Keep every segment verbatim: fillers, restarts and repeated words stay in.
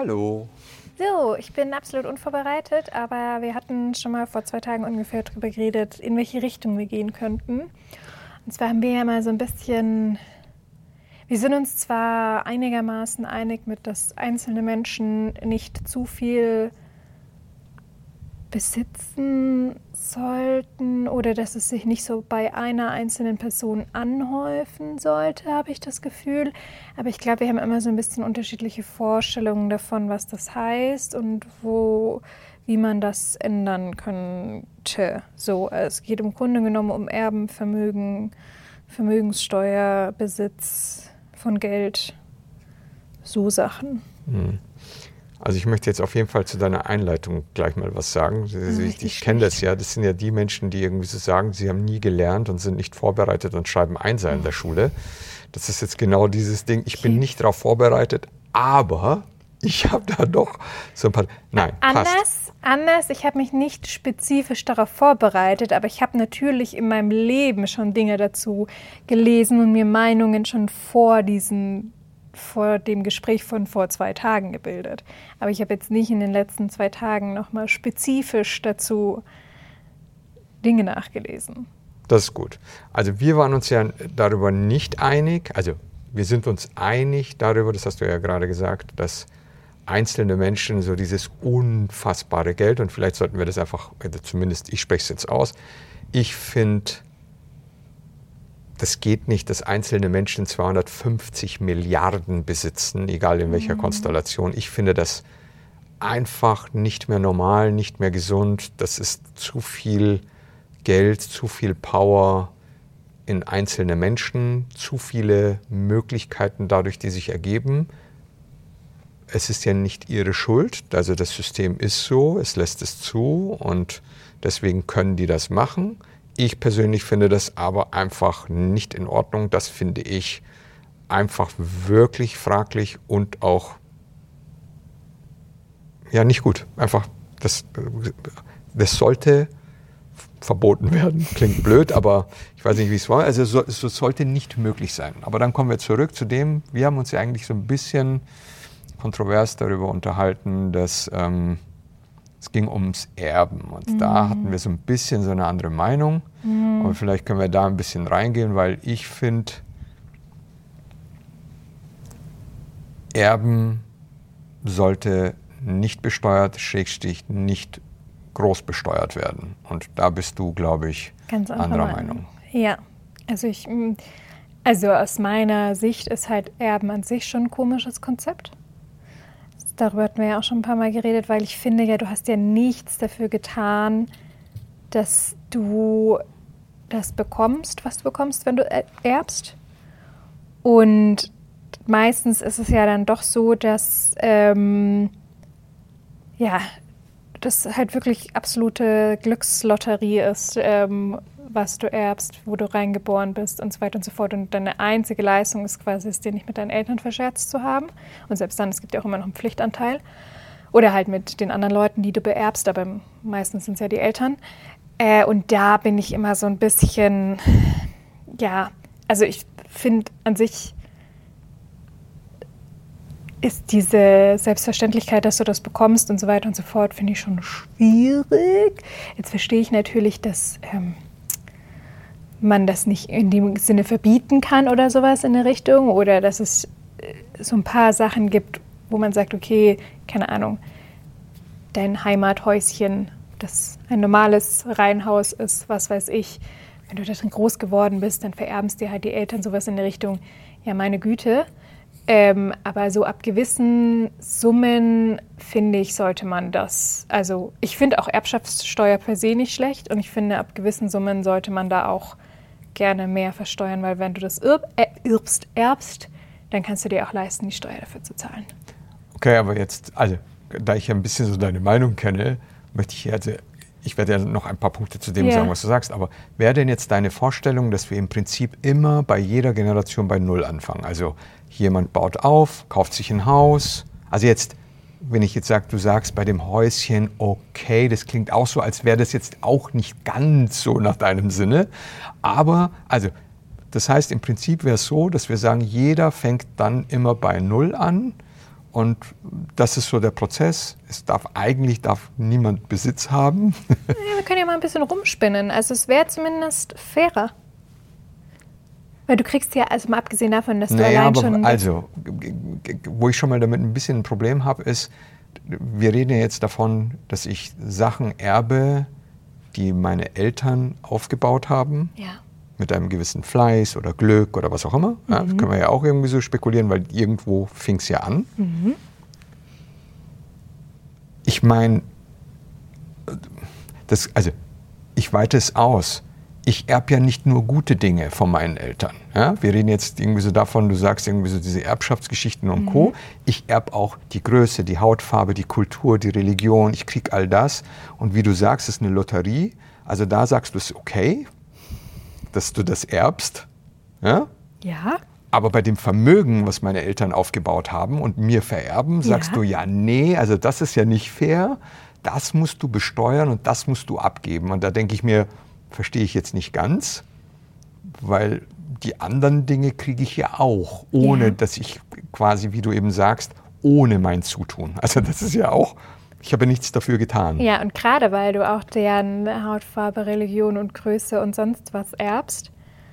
Hallo. So, ich bin absolut unvorbereitet, aber wir hatten schon mal vor zwei Tagen ungefähr darüber geredet, in welche Richtung wir gehen könnten. Und zwar haben wir ja mal so ein bisschen, wir sind uns zwar einigermaßen einig mit, dass einzelne Menschen nicht zu viel besitzen sollten oder dass es sich nicht so bei einer einzelnen Person anhäufen sollte, habe ich das Gefühl. Aber ich glaube, wir haben immer so ein bisschen unterschiedliche Vorstellungen davon, was das heißt und wo, wie man das ändern könnte. So, es geht im Grunde genommen um Erben, Vermögen, Vermögenssteuer, Besitz von Geld, so Sachen. Hm. Also ich möchte jetzt auf jeden Fall zu deiner Einleitung gleich mal was sagen. Ich, ich kenne das ja, das sind ja die Menschen, die irgendwie so sagen, sie haben nie gelernt und sind nicht vorbereitet und schreiben Einser in der Schule. Das ist jetzt genau dieses Ding, ich bin nicht darauf vorbereitet, aber ich habe da doch so ein paar... Nein, anders, passt. Anders, ich habe mich nicht spezifisch darauf vorbereitet, aber ich habe natürlich in meinem Leben schon Dinge dazu gelesen und mir Meinungen schon vor diesen... vor dem Gespräch von vor zwei Tagen gebildet. Aber ich habe jetzt nicht in den letzten zwei Tagen nochmal spezifisch dazu Dinge nachgelesen. Das ist gut. Also wir waren uns ja darüber nicht einig, also wir sind uns einig darüber, das hast du ja gerade gesagt, dass einzelne Menschen so dieses unfassbare Geld, und vielleicht sollten wir das einfach, also zumindest ich spreche es jetzt aus, ich finde, das geht nicht, dass einzelne Menschen zweihundertfünfzig Milliarden besitzen, egal in welcher mhm. Konstellation. Ich finde das einfach nicht mehr normal, nicht mehr gesund. Das ist zu viel Geld, zu viel Power in einzelne Menschen, zu viele Möglichkeiten dadurch, die sich ergeben. Es ist ja nicht ihre Schuld, also das System ist so, es lässt es zu und deswegen können die das machen. Ich persönlich finde das aber einfach nicht in Ordnung. Das finde ich einfach wirklich fraglich und auch ja nicht gut. Einfach, das, das sollte verboten werden. Klingt blöd, aber ich weiß nicht, wie es war. Also es so, sollte nicht möglich sein. Aber dann kommen wir zurück zu dem, wir haben uns ja eigentlich so ein bisschen kontrovers darüber unterhalten, dass... Ähm, Es ging ums Erben und mhm. da hatten wir so ein bisschen so eine andere Meinung. Mhm. Aber vielleicht können wir da ein bisschen reingehen, weil ich finde, Erben sollte nicht besteuert, Schrägstrich nicht groß besteuert werden. Und da bist du, glaube ich, Ganz anderer Meinung. Meinung. Ja, also ich, also aus meiner Sicht ist halt Erben an sich schon ein komisches Konzept. Darüber hatten wir ja auch schon ein paar Mal geredet, weil ich finde ja, du hast ja nichts dafür getan, dass du das bekommst, was du bekommst, wenn du erbst. Und meistens ist es ja dann doch so, dass ähm, ja, das halt wirklich absolute Glückslotterie ist, ähm, was du erbst, wo du reingeboren bist und so weiter und so fort. Und deine einzige Leistung ist quasi, es dir nicht mit deinen Eltern verscherzt zu haben. Und selbst dann, es gibt ja auch immer noch einen Pflichtanteil. Oder halt mit den anderen Leuten, die du beerbst, aber meistens sind es ja die Eltern. Äh, und da bin ich immer so ein bisschen, ja, also ich finde an sich ist diese Selbstverständlichkeit, dass du das bekommst und so weiter und so fort, finde ich schon schwierig. Jetzt verstehe ich natürlich, dass ähm, man das nicht in dem Sinne verbieten kann oder sowas in der Richtung oder dass es so ein paar Sachen gibt, wo man sagt, okay, keine Ahnung, dein Heimathäuschen, das ein normales Reihenhaus ist, was weiß ich, wenn du da drin groß geworden bist, dann vererben es dir halt die Eltern, sowas in der Richtung, ja meine Güte. Ähm, aber so ab gewissen Summen, finde ich, sollte man das, also ich finde auch Erbschaftssteuer per se nicht schlecht und ich finde, ab gewissen Summen sollte man da auch gerne mehr versteuern, weil wenn du das irb, äh, irbst, erbst, dann kannst du dir auch leisten, die Steuer dafür zu zahlen. Okay, aber jetzt, also, da ich ja ein bisschen so deine Meinung kenne, möchte ich jetzt, ich werde ja noch ein paar Punkte zu dem yeah. sagen, was du sagst, aber wäre denn jetzt deine Vorstellung, dass wir im Prinzip immer bei jeder Generation bei Null anfangen? Also jemand baut auf, kauft sich ein Haus, also jetzt, wenn ich jetzt sage, du sagst bei dem Häuschen, okay, das klingt auch so, als wäre das jetzt auch nicht ganz so nach deinem Sinne, aber, also, das heißt, im Prinzip wäre es so, dass wir sagen, jeder fängt dann immer bei Null an Und das ist so der Prozess. Es darf eigentlich darf niemand Besitz haben. Ja, wir können ja mal ein bisschen rumspinnen. Also es wäre zumindest fairer. Weil du kriegst ja, also mal abgesehen davon, dass du naja, allein aber schon... Also, wo ich schon mal damit ein bisschen ein Problem habe, ist, wir reden ja jetzt davon, dass ich Sachen erbe, die meine Eltern aufgebaut haben. Ja. Mit einem gewissen Fleiß oder Glück oder was auch immer. Ja, mhm. Können wir ja auch irgendwie so spekulieren, weil irgendwo fing es ja an. Mhm. Ich meine, das, also ich weite es aus. Ich erbe ja nicht nur gute Dinge von meinen Eltern. Ja? Wir reden jetzt irgendwie so davon, du sagst irgendwie so diese Erbschaftsgeschichten und mhm. Co. Ich erbe auch die Größe, die Hautfarbe, die Kultur, die Religion. Ich kriege all das. Und wie du sagst, es ist eine Lotterie. Also da sagst du es okay, dass du das erbst. Ja? Ja. Aber bei dem Vermögen, was meine Eltern aufgebaut haben und mir vererben, sagst ja. du ja, nee, also das ist ja nicht fair. Das musst du besteuern und das musst du abgeben. Und da denke ich mir, verstehe ich jetzt nicht ganz, weil die anderen Dinge kriege ich ja auch, ohne ja. dass ich quasi, wie du eben sagst, ohne mein Zutun. Also das ist ja auch, ich habe nichts dafür getan. Ja, und gerade weil du auch deren Hautfarbe, Religion und Größe und sonst was erbst.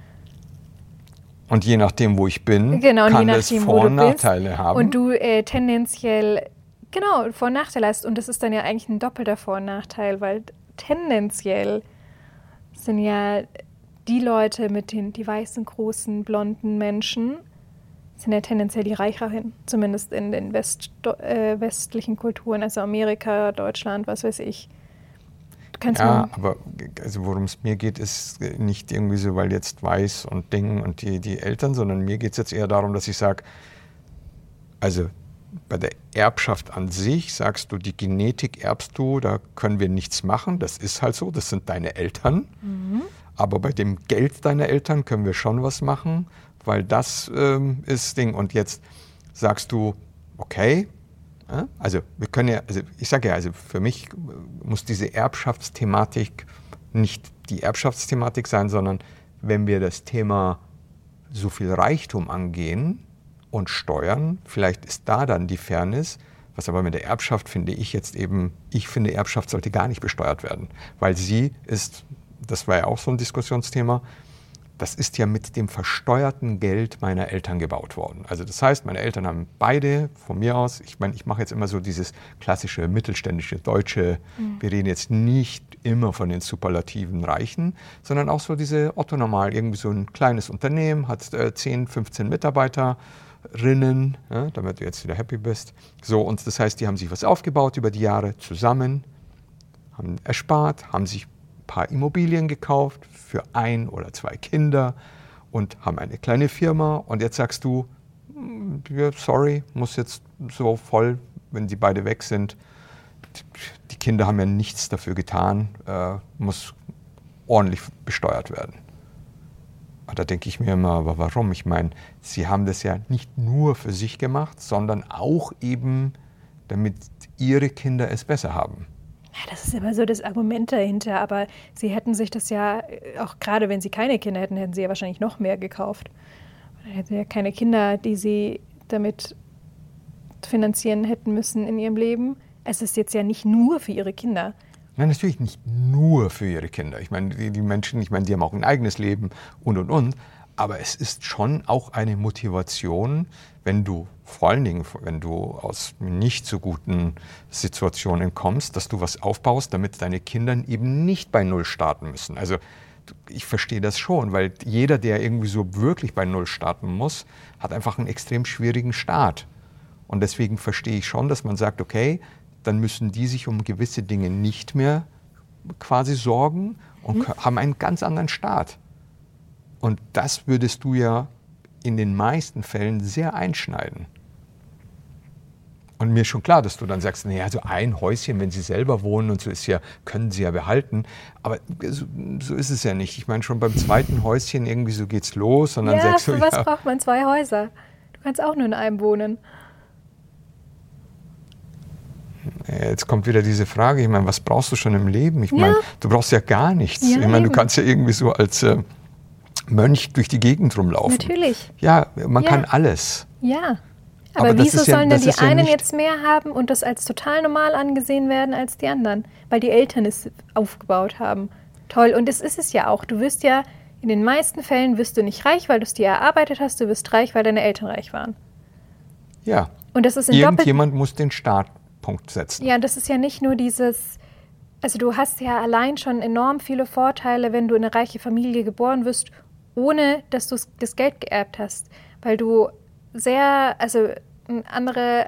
Und je nachdem, wo ich bin, genau, kann je das nachdem, Vor- und bist, Nachteile haben. Und du äh, tendenziell, genau, Vor- und Nachteile hast. Und das ist dann ja eigentlich ein doppelter Vor- und Nachteil, weil tendenziell sind ja die Leute mit den die weißen, großen, blonden Menschen, sind ja tendenziell die Reicheren, zumindest in den West, äh, westlichen Kulturen, also Amerika, Deutschland, was weiß ich. Du kannst ja, aber also worum es mir geht, ist nicht irgendwie so, weil jetzt weiß und Ding und die, die Eltern, sondern mir geht es jetzt eher darum, dass ich sage, also bei der Erbschaft an sich sagst du, die Genetik erbst du, da können wir nichts machen, das ist halt so, das sind deine Eltern. Mhm. Aber bei dem Geld deiner Eltern können wir schon was machen, weil das ähm, ist Ding. Und jetzt sagst du, okay, ja, also wir können ja, also ich sage ja, also für mich muss diese Erbschaftsthematik nicht die Erbschaftsthematik sein, sondern wenn wir das Thema so viel Reichtum angehen, und Steuern, vielleicht ist da dann die Fairness, was aber mit der Erbschaft finde ich jetzt eben, ich finde Erbschaft sollte gar nicht besteuert werden, weil sie ist, das war ja auch so ein Diskussionsthema, das ist ja mit dem versteuerten Geld meiner Eltern gebaut worden. Also das heißt, meine Eltern haben beide von mir aus, ich meine, ich mache jetzt immer so dieses klassische mittelständische Deutsche, mhm. wir reden jetzt nicht immer von den superlativen Reichen, sondern auch so diese Otto-Normal, irgendwie so ein kleines Unternehmen, hat äh, zehn, fünfzehn Mitarbeiter, Rinnen, ja, damit du jetzt wieder happy bist. So, und das heißt, die haben sich was aufgebaut über die Jahre zusammen, haben erspart, haben sich ein paar Immobilien gekauft für ein oder zwei Kinder und haben eine kleine Firma. Und jetzt sagst du, ja, sorry, muss jetzt so voll, wenn die beide weg sind. Die Kinder haben ja nichts dafür getan, äh, muss ordentlich besteuert werden. Da denke ich mir immer, aber warum? Ich meine, sie haben das ja nicht nur für sich gemacht, sondern auch eben, damit ihre Kinder es besser haben. Ja, das ist immer so das Argument dahinter, aber sie hätten sich das ja, auch gerade wenn sie keine Kinder hätten, hätten sie ja wahrscheinlich noch mehr gekauft. Dann hätten sie ja keine Kinder, die sie damit finanzieren hätten müssen in ihrem Leben. Es ist jetzt ja nicht nur für ihre Kinder. Nein, natürlich nicht nur für ihre Kinder. Ich meine, die, die Menschen, ich meine, die haben auch ein eigenes Leben und, und, und. Aber es ist schon auch eine Motivation, wenn du, vor allen Dingen, wenn du aus nicht so guten Situationen kommst, dass du was aufbaust, damit deine Kinder eben nicht bei Null starten müssen. Also ich verstehe das schon, weil jeder, der irgendwie so wirklich bei Null starten muss, hat einfach einen extrem schwierigen Start. Und deswegen verstehe ich schon, dass man sagt, okay, dann müssen die sich um gewisse Dinge nicht mehr quasi sorgen und mhm. haben einen ganz anderen Start. Und das würdest du ja in den meisten Fällen sehr einschneiden. Und mir ist schon klar, dass du dann sagst, naja, so ein Häuschen, wenn sie selber wohnen und so ist ja, können sie ja behalten. Aber so, so ist es ja nicht. Ich meine, schon beim zweiten Häuschen irgendwie so geht's los. Und dann ja, sagst du, für was ja, braucht man zwei Häuser? Du kannst auch nur in einem wohnen. Jetzt kommt wieder diese Frage, ich meine, was brauchst du schon im Leben? Ich meine, ja. du brauchst ja gar nichts. Ja, ich meine, du kannst ja irgendwie so als äh, Mönch durch die Gegend rumlaufen. Natürlich. Ja, man ja. kann alles. Ja, Aber, Aber das wieso ist ja- sollen denn das die ist ja einen nicht- jetzt mehr haben und das als total normal angesehen werden als die anderen? Weil die Eltern es aufgebaut haben. Toll. Und das ist es ja auch. Du wirst ja, in den meisten Fällen wirst du nicht reich, weil du es dir erarbeitet hast. Du wirst reich, weil deine Eltern reich waren. Ja. Und das ist in doppelt... Irgendjemand muss den Startpunkt setzen. Ja, das ist ja nicht nur dieses... Also du hast ja allein schon enorm viele Vorteile, wenn du in eine reiche Familie geboren wirst, ohne dass du das Geld geerbt hast. Weil du sehr, also eine andere,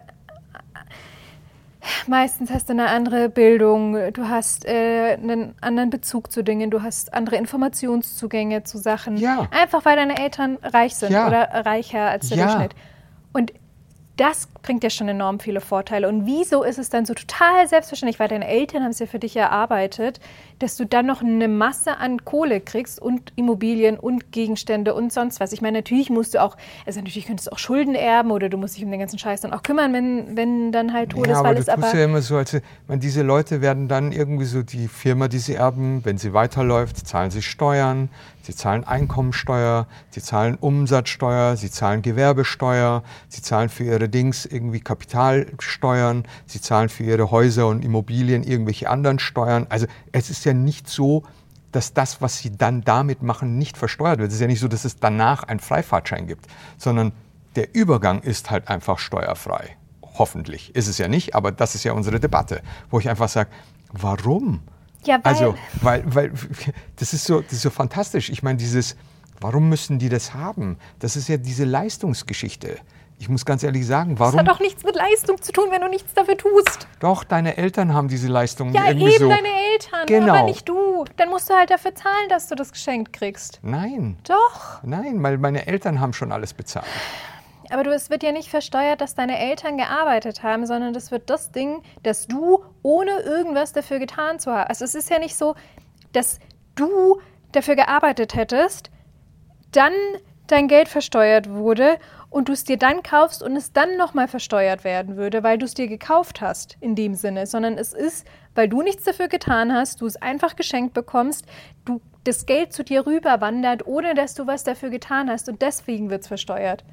meistens hast du eine andere Bildung, du hast äh, einen anderen Bezug zu Dingen, du hast andere Informationszugänge zu Sachen. Ja. Einfach weil deine Eltern reich sind Ja. oder reicher als der Ja. Durchschnitt. Und das bringt ja schon enorm viele Vorteile. Und wieso ist es dann so total selbstverständlich, weil deine Eltern haben es ja für dich erarbeitet, dass du dann noch eine Masse an Kohle kriegst und Immobilien und Gegenstände und sonst was. Ich meine, natürlich musst du auch, also natürlich könntest du auch Schulden erben oder du musst dich um den ganzen Scheiß dann auch kümmern, wenn, wenn dann halt Ja, aber Todesfall du ist. tust Aber ja immer so, als ich meine, diese Leute werden dann irgendwie so die Firma, die sie erben, wenn sie weiterläuft, zahlen sie Steuern, sie zahlen Einkommensteuer, sie zahlen Umsatzsteuer, sie zahlen Gewerbesteuer, sie zahlen für ihre Dings irgendwie Kapitalsteuern, sie zahlen für ihre Häuser und Immobilien irgendwelche anderen Steuern. Also es ist ja nicht so, dass das, was sie dann damit machen, nicht versteuert wird. Es ist ja nicht so, dass es danach einen Freifahrtschein gibt, sondern der Übergang ist halt einfach steuerfrei. Hoffentlich ist es ja nicht, aber das ist ja unsere Debatte, wo ich einfach sage, warum? ja, weil, Also, weil, weil das ist so, das ist so fantastisch. Ich meine, dieses, warum müssen die das haben? Das ist ja diese Leistungsgeschichte. Ich muss ganz ehrlich sagen, warum? das hat doch nichts mit Leistung zu tun, wenn du nichts dafür tust. Doch, deine Eltern haben diese Leistung Ja, irgendwie eben so. deine Eltern, Genau. aber nicht du. Dann musst du halt dafür zahlen, dass du das geschenkt kriegst. Nein, Doch. nein, weil meine Eltern haben schon alles bezahlt. Aber du, es wird ja nicht versteuert, dass deine Eltern gearbeitet haben, sondern das wird das Ding, dass du ohne irgendwas dafür getan zu haben. Also es ist ja nicht so, dass du dafür gearbeitet hättest, dann dein Geld versteuert wurde und du es dir dann kaufst und es dann nochmal versteuert werden würde, weil du es dir gekauft hast in dem Sinne, sondern es ist, weil du nichts dafür getan hast, du es einfach geschenkt bekommst, du das Geld zu dir rüberwandert, ohne dass du was dafür getan hast und deswegen wird es versteuert.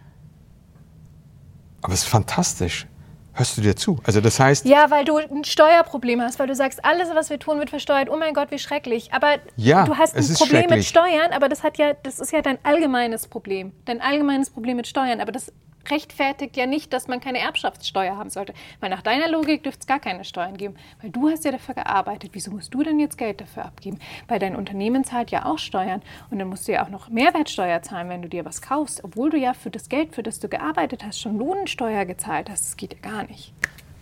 Aber es ist fantastisch. Hörst du dir zu? Also das heißt, Ja, weil du ein Steuerproblem hast, weil du sagst, alles, was wir tun, wird versteuert. Oh mein Gott, wie schrecklich. Aber Ja, du hast ein es ist Problem mit schrecklich. Steuern, aber das hat ja, das ist ja dein allgemeines Problem. Dein allgemeines Problem mit Steuern. Aber das rechtfertigt ja nicht, dass man keine Erbschaftssteuer haben sollte. Weil nach deiner Logik dürfte es gar keine Steuern geben. Weil du hast ja dafür gearbeitet. Wieso musst du denn jetzt Geld dafür abgeben? Weil dein Unternehmen zahlt ja auch Steuern. Und dann musst du ja auch noch Mehrwertsteuer zahlen, wenn du dir was kaufst. Obwohl du ja für das Geld, für das du gearbeitet hast, schon Lohnsteuer gezahlt hast. Das geht ja gar nicht.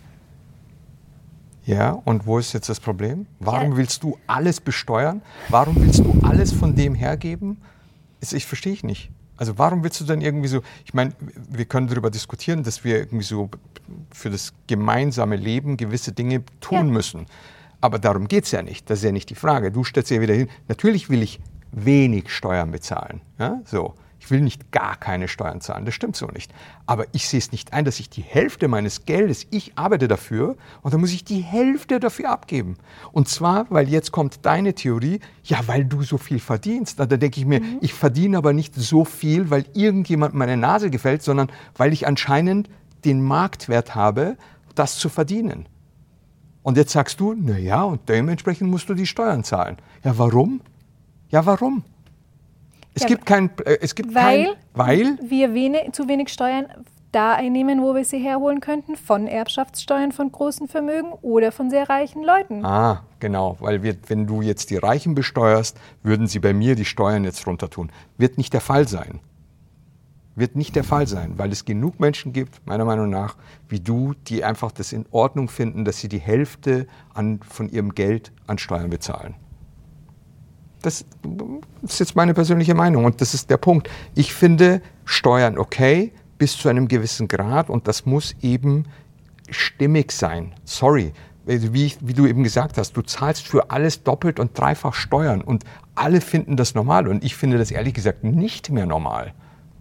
ja, und wo ist jetzt das Problem? Warum Ja. willst du alles besteuern? Warum willst du alles von dem hergeben? Das- Ich verstehe ich nicht. Also warum willst du dann irgendwie so, ich meine, wir können darüber diskutieren, dass wir irgendwie so für das gemeinsame Leben gewisse Dinge tun Ja. müssen. Aber darum geht es ja nicht. Das ist ja nicht die Frage. Du stellst ja wieder hin, natürlich will ich wenig Steuern bezahlen. Ja? So. Ich will nicht gar keine Steuern zahlen, das stimmt so nicht. Aber ich sehe es nicht ein, dass ich die Hälfte meines Geldes, ich arbeite dafür und dann muss ich die Hälfte dafür abgeben. Und zwar, weil jetzt kommt deine Theorie, ja, weil du so viel verdienst. Da denke ich mir, Mhm. ich verdiene aber nicht so viel, weil irgendjemand meine Nase gefällt, sondern weil ich anscheinend den Marktwert habe, das zu verdienen. Und jetzt sagst du, na ja, und dementsprechend musst du die Steuern zahlen. Ja, warum? Ja, warum? Es Ja, gibt kein, äh, es gibt Weil, kein, weil, wir wenig, zu wenig Steuern da einnehmen, wo wir sie herholen könnten, von Erbschaftssteuern von großen Vermögen oder von sehr reichen Leuten. ah, genau, weil wir, wenn du jetzt die Reichen besteuerst, würden sie bei mir die Steuern jetzt runter tun. Wird nicht der Fall sein. Wird nicht der Fall sein, weil es genug Menschen gibt, meiner Meinung nach, wie du, die einfach das in Ordnung finden, dass sie die Hälfte an, von ihrem Geld an Steuern bezahlen. Das ist jetzt meine persönliche Meinung und das ist der Punkt. Ich finde Steuern okay bis zu einem gewissen Grad und das muss eben stimmig sein. Sorry, wie, ich, wie du eben gesagt hast, du zahlst für alles doppelt und dreifach Steuern und alle finden das normal und ich finde das ehrlich gesagt nicht mehr normal.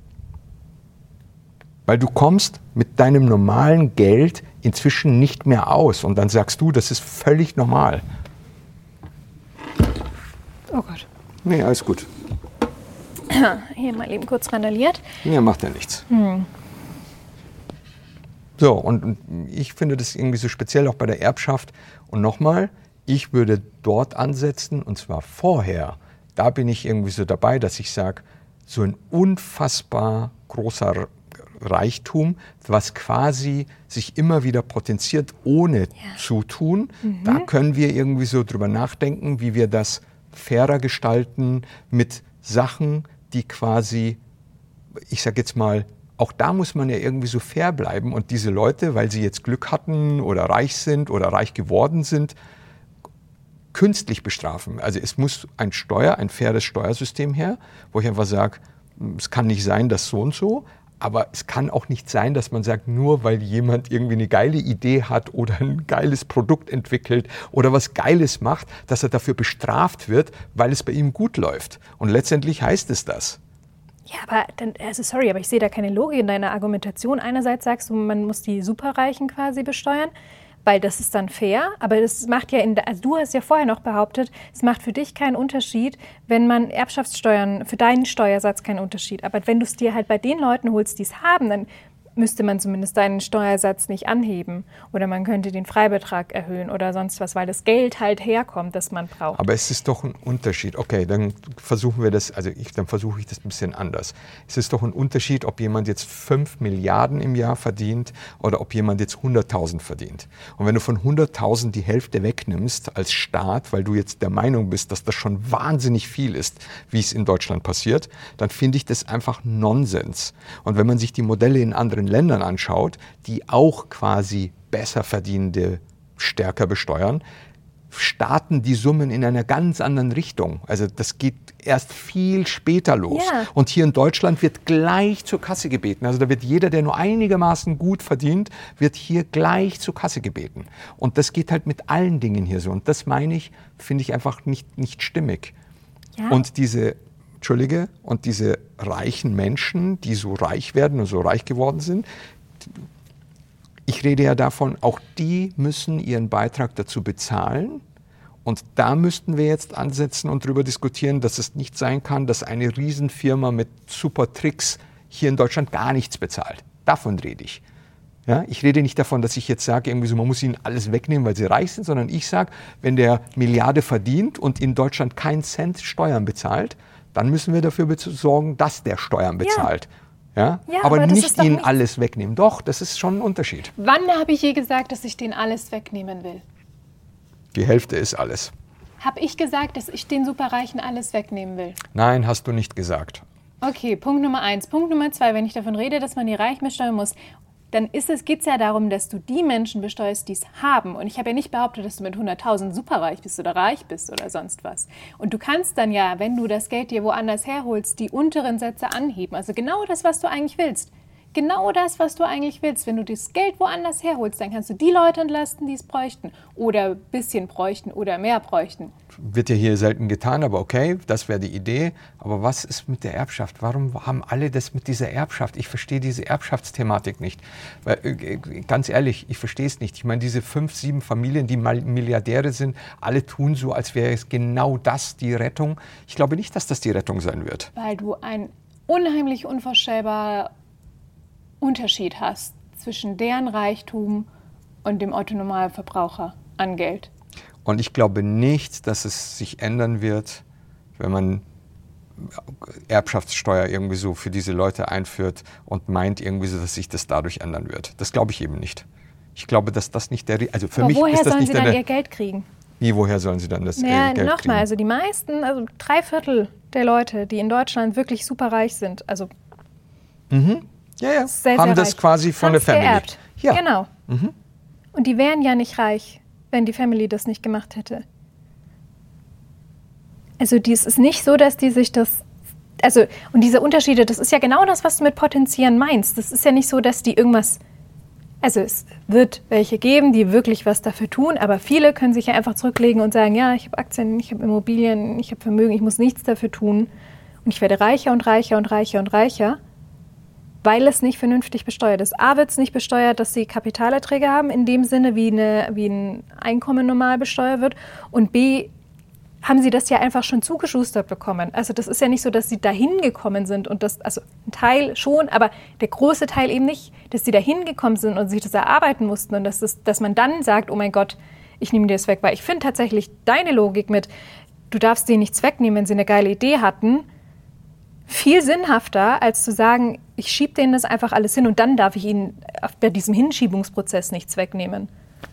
Weil du kommst mit deinem normalen Geld inzwischen nicht mehr aus und dann sagst du, das ist völlig normal. Oh Gott. Nee, alles gut. Hier mal eben kurz randaliert. Ja, macht ja nichts. So, und, und ich finde das irgendwie so speziell auch bei der Erbschaft. Und nochmal, ich würde dort ansetzen, und zwar vorher. Da bin ich irgendwie so dabei, dass ich sage, so ein unfassbar großer Reichtum, was quasi sich immer wieder potenziert ohne ja. Zutun. Mhm. Da können wir irgendwie so drüber nachdenken, wie wir das fairer gestalten mit Sachen, die quasi, ich sage jetzt mal, auch da muss man ja irgendwie so fair bleiben und diese Leute, weil sie jetzt Glück hatten oder reich sind oder reich geworden sind, künstlich bestrafen. Also es muss ein Steuer, ein faires Steuersystem her, wo ich einfach sage, es kann nicht sein, dass so und so, aber es kann auch nicht sein, dass man sagt, nur weil jemand irgendwie eine geile Idee hat oder ein geiles Produkt entwickelt oder was Geiles macht, dass er dafür bestraft wird, weil es bei ihm gut läuft. Und letztendlich heißt es das. Ja, aber dann, also sorry, aber ich sehe da keine Logik in deiner Argumentation. Einerseits sagst du, man muss die Superreichen quasi besteuern, weil das ist dann fair, aber das macht ja, in, also du hast ja vorher noch behauptet, es macht für dich keinen Unterschied, wenn man Erbschaftssteuern, für deinen Steuersatz keinen Unterschied. Aber wenn du es dir halt bei den Leuten holst, die es haben, dann müsste man zumindest deinen Steuersatz nicht anheben. Oder man könnte den Freibetrag erhöhen oder sonst was, weil das Geld halt herkommt, das man braucht. Aber es ist doch ein Unterschied. Okay, dann versuchen wir das, also ich, dann versuche ich das ein bisschen anders. Es ist doch ein Unterschied, ob jemand jetzt fünf Milliarden im Jahr verdient oder ob jemand jetzt hunderttausend verdient. Und wenn du von hunderttausend die Hälfte wegnimmst als Staat, weil du jetzt der Meinung bist, dass das schon wahnsinnig viel ist, wie es in Deutschland passiert, dann finde ich das einfach Nonsens. Und wenn man sich die Modelle in anderen Ländern anschaut, die auch quasi besser verdienende stärker besteuern, starten die Summen in einer ganz anderen Richtung. Also das geht erst viel später los. Ja. Und hier in Deutschland wird gleich zur Kasse gebeten. Also da wird jeder, der nur einigermaßen gut verdient, wird hier gleich zur Kasse gebeten. Und das geht halt mit allen Dingen hier so. Und das meine ich, finde ich einfach nicht, nicht stimmig. Ja. Und diese Entschuldige, und diese reichen Menschen, die so reich werden und so reich geworden sind, ich rede ja davon, auch die müssen ihren Beitrag dazu bezahlen. Und da müssten wir jetzt ansetzen und darüber diskutieren, dass es nicht sein kann, dass eine Riesenfirma mit super Tricks hier in Deutschland gar nichts bezahlt. Davon rede ich. Ja, ich rede nicht davon, dass ich jetzt sage, irgendwie so, man muss ihnen alles wegnehmen, weil sie reich sind, sondern ich sage, wenn der Milliarde verdient und in Deutschland keinen Cent Steuern bezahlt, dann müssen wir dafür sorgen, dass der Steuern bezahlt. Ja? Ja, aber aber das nicht ist doch ihnen nichts. alles wegnehmen. Doch, das ist schon ein Unterschied. Wann habe ich je gesagt, dass ich denen alles wegnehmen will? Die Hälfte ist alles. Habe ich gesagt, dass ich den Superreichen alles wegnehmen will? Nein, hast du nicht gesagt. Okay, Punkt Nummer eins. Punkt Nummer zwei, wenn ich davon rede, dass man die Reichen besteuern muss, dann ist es, geht es ja darum, dass du die Menschen besteuerst, die es haben. Und ich habe ja nicht behauptet, dass du mit hunderttausend superreich bist oder reich bist oder sonst was. Und du kannst dann ja, wenn du das Geld dir woanders herholst, die unteren Sätze anheben. Also genau das, was du eigentlich willst. Genau das, was du eigentlich willst. Wenn du das Geld woanders herholst, dann kannst du die Leute entlasten, die es bräuchten. Oder ein bisschen bräuchten oder mehr bräuchten. Wird ja hier selten getan, aber okay, das wäre die Idee. Aber was ist mit der Erbschaft? Warum haben alle das mit dieser Erbschaft? Ich verstehe diese Erbschaftsthematik nicht. Weil, äh, ganz ehrlich, ich verstehe es nicht. Ich meine, diese fünf, sieben Familien, die mal Milliardäre sind, alle tun so, als wäre es genau das die Rettung. Ich glaube nicht, dass das die Rettung sein wird. Weil du ein unheimlich unvorstellbarer Unterschied hast zwischen deren Reichtum und dem Otto-Normalverbraucher an Geld. Und ich glaube nicht, dass es sich ändern wird, wenn man Erbschaftssteuer irgendwie so für diese Leute einführt und meint irgendwie so, dass sich das dadurch ändern wird. Das glaube ich eben nicht. Ich glaube, dass das nicht der... Also für Aber mich woher ist das sollen nicht sie dann der, ihr Geld kriegen? Wie, woher sollen sie dann das Naja, äh, Geld nochmal, kriegen? also die meisten, also drei Viertel der Leute, die in Deutschland wirklich super reich sind, also Mhm. Ja, ja, sehr, haben sehr das reich, quasi von der haben's Family. geerbt. Ja. Genau. Mhm. Und die wären ja nicht reich, wenn die Family das nicht gemacht hätte. Also es ist nicht so, dass die sich das... Also, und diese Unterschiede, das ist ja genau das, was du mit potenzieren meinst. Das ist ja nicht so, dass die irgendwas... Also es wird welche geben, die wirklich was dafür tun, aber viele können sich ja einfach zurücklegen und sagen, ja, ich habe Aktien, ich habe Immobilien, ich habe Vermögen, ich muss nichts dafür tun. Und ich werde reicher und reicher und reicher und reicher, weil es nicht vernünftig besteuert ist. A, wird es nicht besteuert, dass sie Kapitalerträge haben, in dem Sinne, wie, eine, wie ein Einkommen normal besteuert wird. Und B, haben sie das ja einfach schon zugeschustert bekommen. Also das ist ja nicht so, dass sie dahin gekommen sind und das, also ein Teil schon, aber der große Teil eben nicht, dass sie dahin gekommen sind und sich das erarbeiten mussten und dass, das, dass man dann sagt, oh mein Gott, ich nehme dir das weg. Weil ich finde tatsächlich deine Logik mit, du darfst denen nichts wegnehmen, wenn sie eine geile Idee hatten, viel sinnhafter, als zu sagen, ich schiebe denen das einfach alles hin und dann darf ich ihnen bei diesem Hinschiebungsprozess nichts wegnehmen.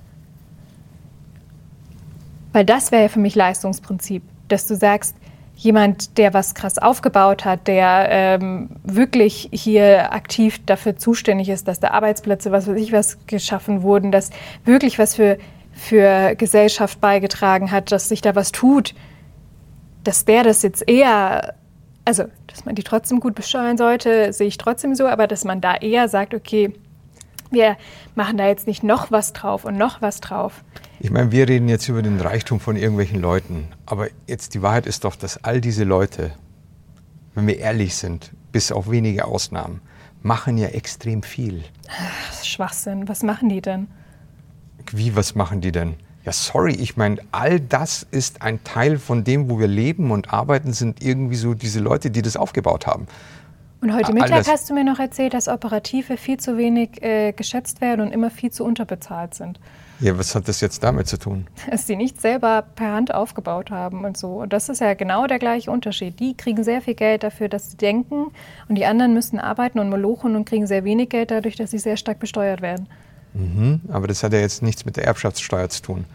Weil das wäre ja für mich Leistungsprinzip, dass du sagst, jemand, der was krass aufgebaut hat, der ähm, wirklich hier aktiv dafür zuständig ist, dass da Arbeitsplätze, was weiß ich was, geschaffen wurden, dass wirklich was für, für Gesellschaft beigetragen hat, dass sich da was tut, dass der das jetzt eher, also dass man die trotzdem gut besteuern sollte, sehe ich trotzdem so, aber dass man da eher sagt, okay, wir machen da jetzt nicht noch was drauf und noch was drauf. Ich meine, wir reden jetzt über den Reichtum von irgendwelchen Leuten, aber jetzt die Wahrheit ist doch, dass all diese Leute, wenn wir ehrlich sind, bis auf wenige Ausnahmen, machen ja extrem viel. Ach, Schwachsinn, was machen die denn? Wie, was machen die denn? Ja, sorry, ich meine, all das ist ein Teil von dem, wo wir leben und arbeiten, sind irgendwie so diese Leute, die das aufgebaut haben. Und heute Mittag hast du mir noch erzählt, dass Operative viel zu wenig äh, geschätzt werden und immer viel zu unterbezahlt sind. Ja, was hat das jetzt damit zu tun? Dass die nicht selber per Hand aufgebaut haben und so. Und das ist ja genau der gleiche Unterschied. Die kriegen sehr viel Geld dafür, dass sie denken und die anderen müssen arbeiten und molochen und kriegen sehr wenig Geld dadurch, dass sie sehr stark besteuert werden. Mhm, aber das hat ja jetzt nichts mit der Erbschaftssteuer zu tun.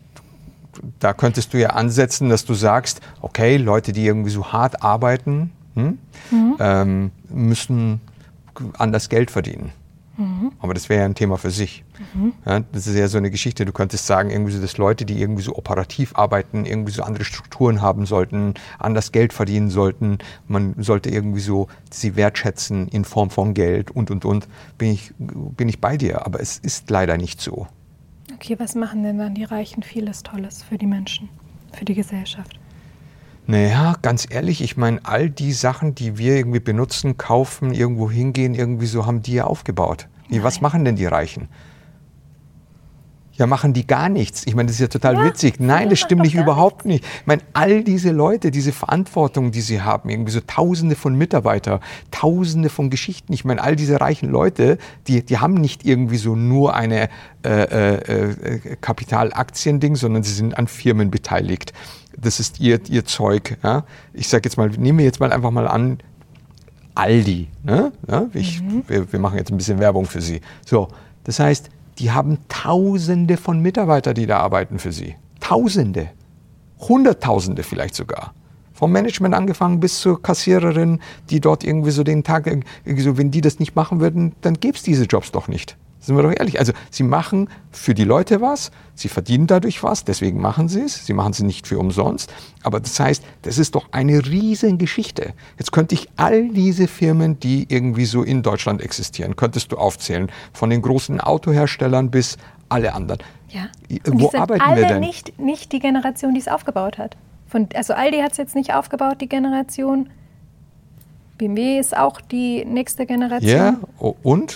Da könntest du ja ansetzen, dass du sagst, okay, Leute, die irgendwie so hart arbeiten, hm, mhm. ähm, müssen anders Geld verdienen. Mhm. Aber das wäre ja ein Thema für sich. Mhm. Ja, das ist ja so eine Geschichte, du könntest sagen, irgendwie so, dass Leute, die irgendwie so operativ arbeiten, irgendwie so andere Strukturen haben sollten, anders Geld verdienen sollten, man sollte irgendwie so sie wertschätzen in Form von Geld und, und, und, bin ich, bin ich bei dir. Aber es ist leider nicht so. Okay, was machen denn dann die Reichen vieles Tolles für die Menschen, für die Gesellschaft? Naja, ganz ehrlich, ich meine, all die Sachen, die wir irgendwie benutzen, kaufen, irgendwo hingehen, irgendwie so haben die ja aufgebaut. Wie, was machen denn die Reichen? Ja, machen die gar nichts. Ich meine, das ist ja total ja, witzig. Nein, das stimmt nicht, überhaupt nicht. Ich meine, all diese Leute, diese Verantwortung, die sie haben, irgendwie so Tausende von Mitarbeitern, Tausende von Geschichten. Ich meine, all diese reichen Leute, die, die haben nicht irgendwie so nur eine äh, äh, Kapitalaktien-Ding, sondern sie sind an Firmen beteiligt. Das ist ihr, ihr Zeug. Ja? Ich sage jetzt mal, nehmen wir jetzt mal einfach mal an, Aldi. Ne? Ja, ich, mhm. wir, wir machen jetzt ein bisschen Werbung für sie. So, das heißt, die haben Tausende von Mitarbeitern, die da arbeiten für sie. Tausende. Hunderttausende vielleicht sogar. Vom Management angefangen bis zur Kassiererin, die dort irgendwie so den Tag, irgendwie so, wenn die das nicht machen würden, dann gäbe es diese Jobs doch nicht. Sind wir doch ehrlich. Also sie machen für die Leute was, sie verdienen dadurch was, deswegen machen sie es. Sie machen es nicht für umsonst. Aber das heißt, das ist doch eine riesen Geschichte. Jetzt könnte ich all diese Firmen, die irgendwie so in Deutschland existieren, könntest du aufzählen. Von den großen Autoherstellern bis alle anderen. Ja. Und Wo die sind arbeiten alle wir denn? Nicht, nicht die Generation, die es aufgebaut hat. Von, also Aldi hat es jetzt nicht aufgebaut, die Generation. B M W ist auch die nächste Generation. Ja, und?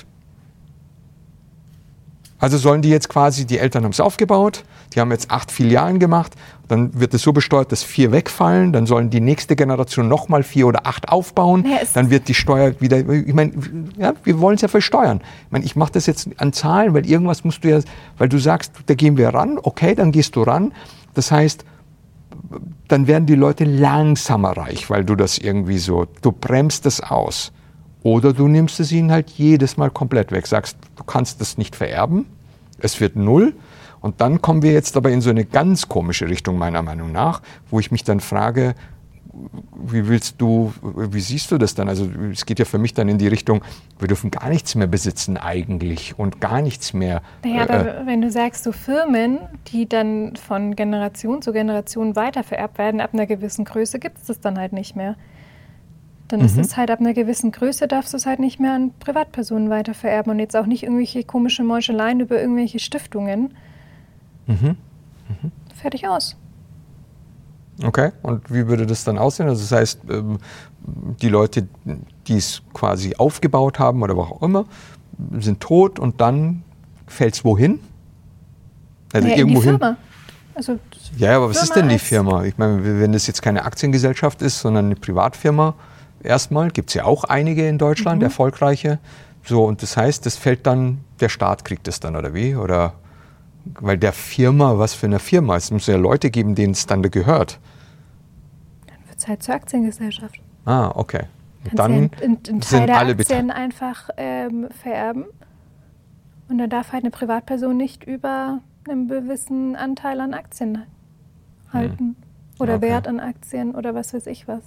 Also sollen die jetzt quasi, die Eltern haben es aufgebaut, die haben jetzt acht Filialen gemacht, dann wird es so besteuert, dass vier wegfallen, dann sollen die nächste Generation nochmal vier oder acht aufbauen, ja, dann wird die Steuer wieder, ich meine, ja, wir wollen es ja versteuern. Ich meine, ich mache das jetzt an Zahlen, weil irgendwas musst du ja, weil du sagst, da gehen wir ran, okay, dann gehst du ran. Das heißt, dann werden die Leute langsamer reich, weil du das irgendwie so, du bremst das aus. Oder du nimmst es ihnen halt jedes Mal komplett weg, sagst, du kannst das nicht vererben, es wird null. Und dann kommen wir jetzt aber in so eine ganz komische Richtung meiner Meinung nach, wo ich mich dann frage, wie willst du, wie siehst du das dann? Also es geht ja für mich dann in die Richtung, wir dürfen gar nichts mehr besitzen eigentlich und gar nichts mehr. Naja, äh, aber wenn du sagst, so Firmen, die dann von Generation zu Generation weiter vererbt werden, ab einer gewissen Größe gibt es das dann halt nicht mehr. Dann mhm. ist es halt ab einer gewissen Größe, darfst du es halt nicht mehr an Privatpersonen weiter vererben und jetzt auch nicht irgendwelche komische Meuscheleien über irgendwelche Stiftungen. Mhm. Mhm. Fertig aus. Okay, und wie würde das dann aussehen? Also das heißt, die Leute, die es quasi aufgebaut haben oder wo auch immer, sind tot und dann fällt es wohin? Also naja, irgendwo in die Firma. Also ja, aber was ist denn die als- Firma? Ich meine, wenn das jetzt keine Aktiengesellschaft ist, sondern eine Privatfirma, erstmal gibt es ja auch einige in Deutschland, erfolgreiche. So, und das heißt, das fällt dann, der Staat kriegt es dann, oder wie? Oder, weil der Firma, was für eine Firma? Es muss ja Leute geben, denen es dann gehört. Dann wird es halt zur Aktiengesellschaft. Ah, okay. Und Kannst dann ja einen, einen Teil sind der alle Aktien beteiligt. einfach ähm, vererben. Und dann darf halt eine Privatperson nicht über einen gewissen Anteil an Aktien halten. Oder Okay. Wert an Aktien oder was weiß ich was.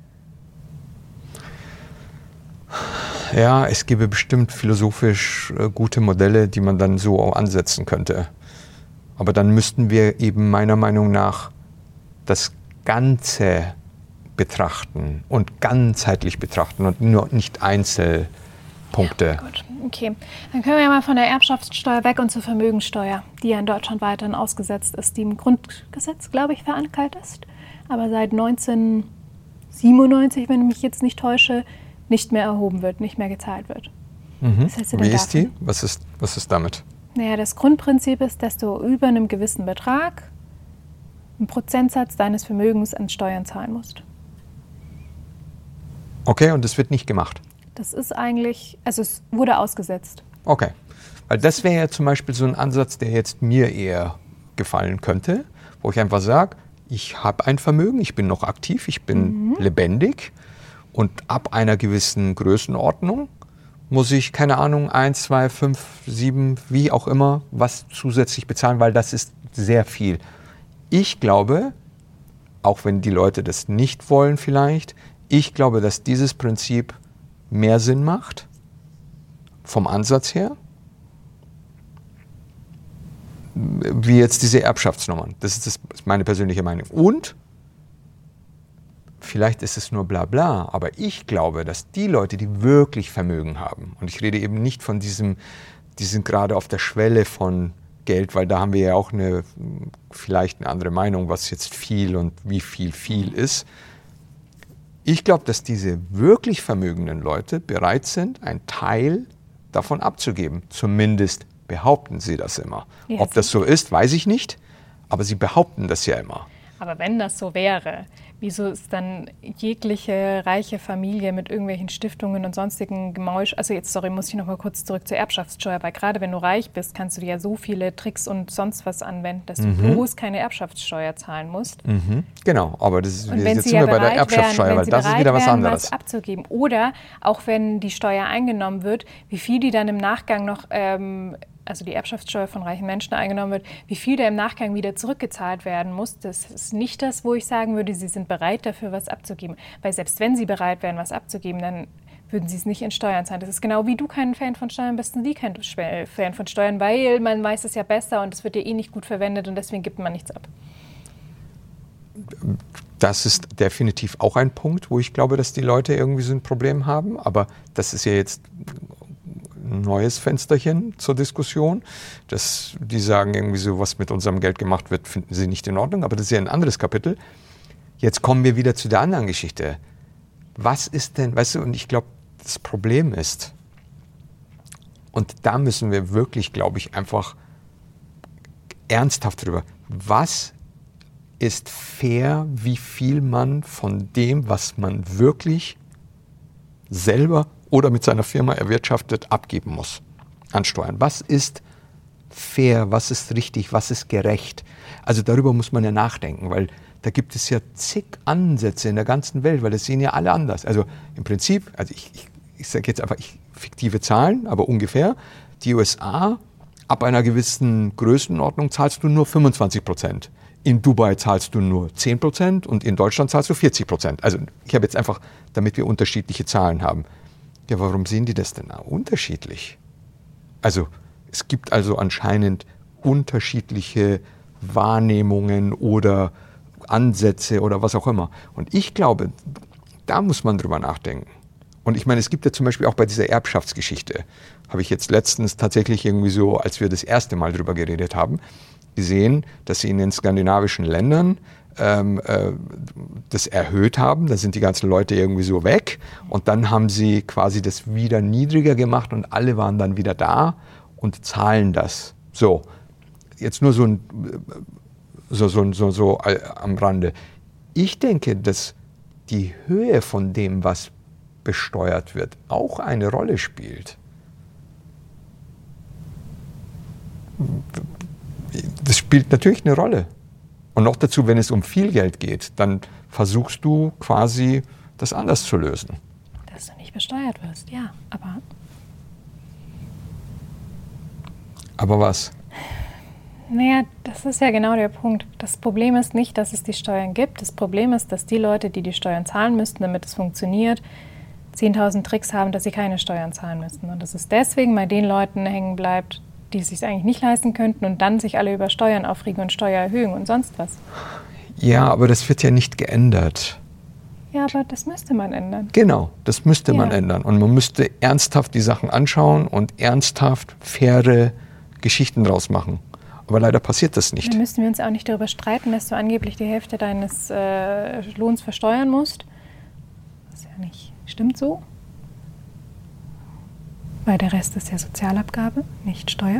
Ja, es gäbe bestimmt philosophisch äh, gute Modelle, die man dann so auch ansetzen könnte. Aber dann müssten wir eben meiner Meinung nach das Ganze betrachten und ganzheitlich betrachten und nur nicht Einzelpunkte. Gut, okay. Dann können wir ja mal von der Erbschaftssteuer weg und zur Vermögensteuer, die ja in Deutschland weiterhin ausgesetzt ist, die im Grundgesetz, glaube ich, verankert ist, aber seit neunzehnhundertsiebenundneunzig, wenn ich mich jetzt nicht täusche, nicht mehr erhoben wird, nicht mehr gezahlt wird. Mhm. Was hältst du denn Wie ist die? davon? Was ist, was ist damit? Naja, das Grundprinzip ist, dass du über einem gewissen Betrag einen Prozentsatz deines Vermögens an Steuern zahlen musst. Okay, und das wird nicht gemacht. Das ist eigentlich, also es wurde ausgesetzt. Okay. Weil das wäre ja zum Beispiel so ein Ansatz, der jetzt mir eher gefallen könnte, wo ich einfach sage, ich habe ein Vermögen, ich bin noch aktiv, ich bin Mhm. lebendig und ab einer gewissen Größenordnung muss ich, keine Ahnung, eins, zwei, fünf, sieben, wie auch immer, was zusätzlich bezahlen, weil das ist sehr viel. Ich glaube, auch wenn die Leute das nicht wollen vielleicht, ich glaube, dass dieses Prinzip mehr Sinn macht, vom Ansatz her, wie jetzt diese Erbschaftsnummern. Das ist, das ist meine persönliche Meinung. Und vielleicht ist es nur bla bla, aber ich glaube, dass die Leute, die wirklich Vermögen haben, und ich rede eben nicht von diesem, die sind gerade auf der Schwelle von Geld, weil da haben wir ja auch eine, vielleicht eine andere Meinung, was jetzt viel und wie viel viel ist. Ich glaube, dass diese wirklich vermögenden Leute bereit sind, einen Teil davon abzugeben. Zumindest behaupten sie das immer. Ja, Ob das so ist, weiß ich nicht, aber sie behaupten das ja immer. Aber wenn das so wäre, wieso ist dann jegliche reiche Familie mit irgendwelchen Stiftungen und sonstigen Gemäusch, also jetzt, sorry, muss ich noch mal kurz zurück zur Erbschaftssteuer, weil gerade wenn du reich bist, kannst du dir ja so viele Tricks und sonst was anwenden, dass du Mhm. bloß keine Erbschaftssteuer zahlen musst. Mhm. Genau, aber das ist, Und jetzt wenn sind sie ja wir bei der bereit Erbschaftssteuer, wären, wenn weil sie das ist bereit wieder was wären, anderes. was abzugeben. Oder auch wenn die Steuer eingenommen wird, wie viel die dann im Nachgang noch, ähm, also die Erbschaftssteuer von reichen Menschen eingenommen wird, wie viel da im Nachgang wieder zurückgezahlt werden muss. Das ist nicht das, wo ich sagen würde, sie sind bereit dafür, was abzugeben. Weil selbst wenn sie bereit wären, was abzugeben, dann würden sie es nicht in Steuern zahlen. Das ist genau wie du kein Fan von Steuern bist und die kein Fan von Steuern, weil man weiß es ja besser und es wird ja eh nicht gut verwendet und deswegen gibt man nichts ab. Das ist definitiv auch ein Punkt, wo ich glaube, dass die Leute irgendwie so ein Problem haben. Aber das ist ja jetzt ein neues Fensterchen zur Diskussion. Das, die sagen irgendwie so, was mit unserem Geld gemacht wird, finden sie nicht in Ordnung. Aber das ist ja ein anderes Kapitel. Jetzt kommen wir wieder zu der anderen Geschichte. Was ist denn, weißt du, und ich glaube, das Problem ist, und da müssen wir wirklich, glaube ich, einfach ernsthaft drüber, was ist fair, wie viel man von dem, was man wirklich selber oder mit seiner Firma erwirtschaftet, abgeben muss an Steuern. Was ist fair, was ist richtig, was ist gerecht? Also darüber muss man ja nachdenken, weil da gibt es ja zig Ansätze in der ganzen Welt, weil das sehen ja alle anders. Also im Prinzip, also ich, ich, ich sage jetzt einfach ich, fiktive Zahlen, aber ungefähr, die U S A, ab einer gewissen Größenordnung zahlst du nur fünfundzwanzig Prozent. In Dubai zahlst du nur zehn Prozent und in Deutschland zahlst du vierzig Prozent. Also ich habe jetzt einfach, damit wir unterschiedliche Zahlen haben. Ja, warum sehen die das denn unterschiedlich? Also es gibt also anscheinend unterschiedliche Wahrnehmungen oder Ansätze oder was auch immer. Und ich glaube, da muss man drüber nachdenken. Und ich meine, es gibt ja zum Beispiel auch bei dieser Erbschaftsgeschichte, habe ich jetzt letztens tatsächlich irgendwie so, als wir das erste Mal drüber geredet haben, gesehen, dass sie in den skandinavischen Ländern ähm, äh, das erhöht haben. Da sind die ganzen Leute irgendwie so weg. Und dann haben sie quasi das wieder niedriger gemacht und alle waren dann wieder da und zahlen das. So, jetzt nur so ein, so, so, so, so äh, am Rande. Ich denke, dass die Höhe von dem, was besteuert wird, auch eine Rolle spielt. Das spielt natürlich eine Rolle. Und noch dazu, wenn es um viel Geld geht, dann versuchst du quasi, das anders zu lösen. Dass du nicht besteuert wirst, ja, aber... Aber was? Naja, das ist ja genau der Punkt. Das Problem ist nicht, dass es die Steuern gibt. Das Problem ist, dass die Leute, die die Steuern zahlen müssten, damit es funktioniert, zehntausend Tricks haben, dass sie keine Steuern zahlen müssten. Und dass es deswegen bei den Leuten hängen bleibt, die es sich eigentlich nicht leisten könnten und dann sich alle über Steuern aufregen und Steuererhöhungen und sonst was. Ja, aber das wird ja nicht geändert. Ja, aber das müsste man ändern. Genau, das müsste Ja. man ändern. Und man müsste ernsthaft die Sachen anschauen und ernsthaft faire Geschichten draus machen. Aber leider passiert das nicht. Dann müssten wir uns auch nicht darüber streiten, dass du angeblich die Hälfte deines äh, Lohns versteuern musst. Das ist ja nicht stimmt so. Weil der Rest ist ja Sozialabgabe, nicht Steuer.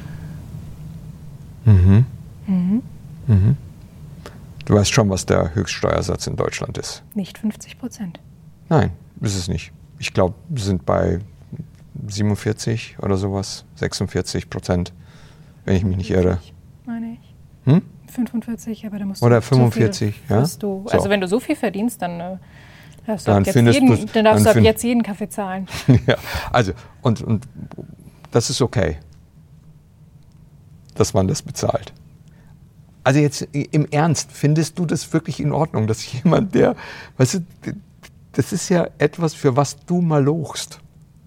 Mhm. Mhm. Mhm. Du weißt schon, was der Höchststeuersatz in Deutschland ist. Nicht fünfzig Prozent. Nein, ist es nicht. Ich glaube, wir sind bei siebenundvierzig oder sowas, sechsundvierzig Prozent, wenn ich mich nicht irre. Meine ich. Hm? fünfundvierzig, aber da musst Oder du fünfundvierzig, so viel, ja? musst du, So. also wenn du so viel verdienst, dann, äh, darfst du Dann ab jetzt findest jeden, du's- dann darfst dann du ab find- jetzt jeden Kaffee zahlen. Ja, also, und, und das ist okay, dass man das bezahlt. Also jetzt im Ernst, findest du das wirklich in Ordnung, dass jemand, der, weißt du, das ist ja etwas, für was du mal lochst.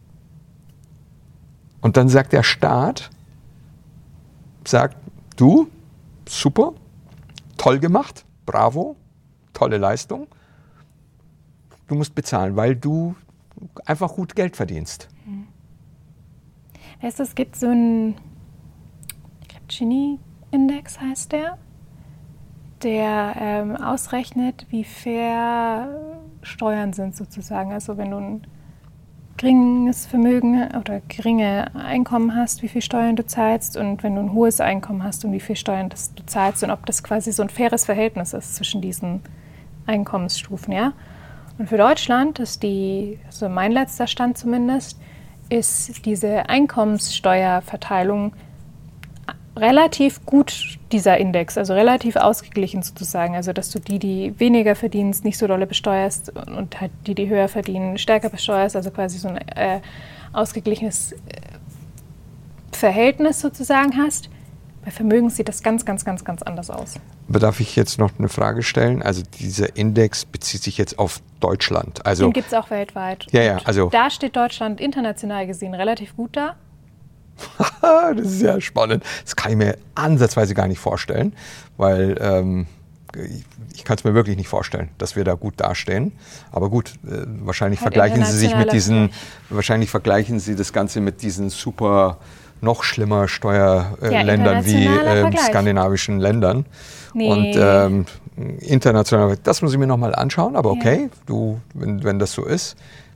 Und dann sagt der Staat, sagt, du, super, toll gemacht, bravo, tolle Leistung. Du musst bezahlen, weil du einfach gut Geld verdienst. Weißt du, es gibt so einen, ich glaube, Gini-Index heißt der, der ähm, ausrechnet, wie fair Steuern sind sozusagen. Also wenn du ein geringes Vermögen oder geringe Einkommen hast, wie viel Steuern du zahlst, und wenn du ein hohes Einkommen hast und wie viel Steuern das du zahlst, und ob das quasi so ein faires Verhältnis ist zwischen diesen Einkommensstufen, ja. Und für Deutschland ist die, also mein letzter Stand zumindest, ist diese Einkommenssteuerverteilung relativ gut, dieser Index, also relativ ausgeglichen sozusagen. Also dass du die, die weniger verdienst, nicht so dolle besteuerst und halt die, die höher verdienen, stärker besteuerst. Also quasi so ein äh, ausgeglichenes äh, Verhältnis sozusagen hast. Bei Vermögen sieht das ganz, ganz, ganz, ganz anders aus. Aber darf ich jetzt noch eine Frage stellen? Also dieser Index bezieht sich jetzt auf Deutschland. Also, Den gibt es auch weltweit. Ja, ja, Und also- da steht Deutschland international gesehen relativ gut da. das ist sehr spannend. Das kann ich mir ansatzweise gar nicht vorstellen, weil ähm, ich, ich kann es mir wirklich nicht vorstellen, dass wir da gut dastehen. Aber gut, äh, wahrscheinlich Halt vergleichen Sie sich mit internationaler diesen, Vergleich. wahrscheinlich vergleichen Sie das Ganze mit diesen super, noch schlimmer Steuerländern Ja, äh, wie internationaler äh, Vergleich. skandinavischen Ländern. Nee. Und ähm, international, das muss ich mir nochmal anschauen, aber okay, du, wenn, wenn das so ist.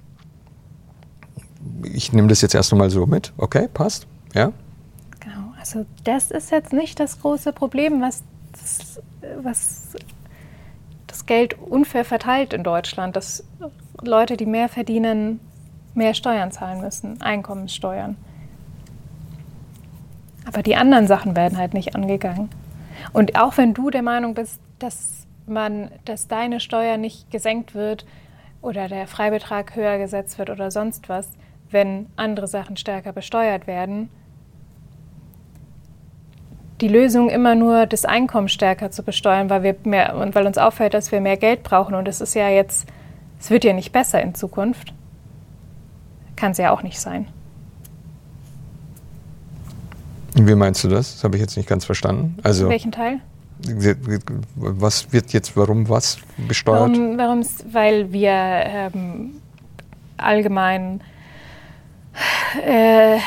Ich nehme das jetzt erst einmal so mit. Okay, passt. Ja. Genau, also das ist jetzt nicht das große Problem, was das, was das Geld unfair verteilt in Deutschland, dass Leute, die mehr verdienen, mehr Steuern zahlen müssen, Einkommenssteuern. Aber die anderen Sachen werden halt nicht angegangen. Und auch wenn du der Meinung bist, dass man, dass deine Steuer nicht gesenkt wird oder der Freibetrag höher gesetzt wird oder sonst was, wenn andere Sachen stärker besteuert werden, die Lösung immer nur das Einkommen stärker zu besteuern, weil wir mehr und weil uns auffällt, dass wir mehr Geld brauchen, und es ist ja jetzt, es wird ja nicht besser in Zukunft, kann es ja auch nicht sein. Wie meinst du das? Das habe ich jetzt nicht ganz verstanden. Also, Welchen Teil? was wird jetzt, warum was besteuert? Warum, warum ist, weil wir ähm, allgemein äh,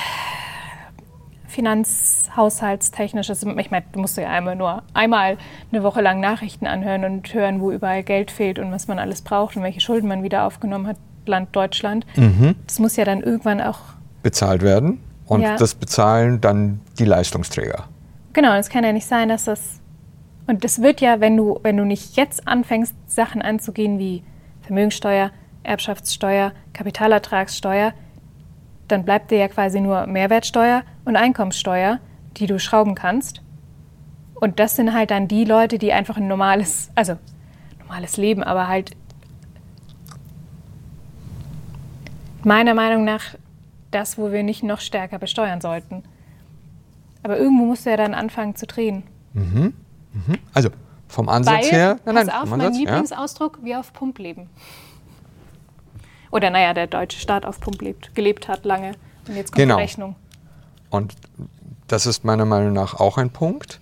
finanzhaushaltstechnisch, also ich meine, du musst ja einmal nur einmal eine Woche lang Nachrichten anhören und hören, wo überall Geld fehlt und was man alles braucht und welche Schulden man wieder aufgenommen hat, Land Deutschland. Mhm. Das muss ja dann irgendwann auch, Bezahlt werden und Ja. das bezahlen dann die Leistungsträger. genau, es kann ja nicht sein, dass das Und das wird ja, wenn du, wenn du nicht jetzt anfängst, Sachen anzugehen wie Vermögensteuer, Erbschaftssteuer, Kapitalertragssteuer, dann bleibt dir ja quasi nur Mehrwertsteuer und Einkommenssteuer, die du schrauben kannst. Und das sind halt dann die Leute, die einfach ein normales, also normales Leben, aber halt meiner Meinung nach das, wo wir nicht noch stärker besteuern sollten. Aber irgendwo musst du ja dann anfangen zu drehen. Mhm. Mhm. Also vom Ansatz Weil, her... Nein, pass nein, auf, vom mein Ansatz, Lieblingsausdruck, wie auf Pump leben. Oder naja, der deutsche Staat auf Pump lebt, gelebt hat lange. Und jetzt kommt Genau. die Rechnung. Und das ist meiner Meinung nach auch ein Punkt.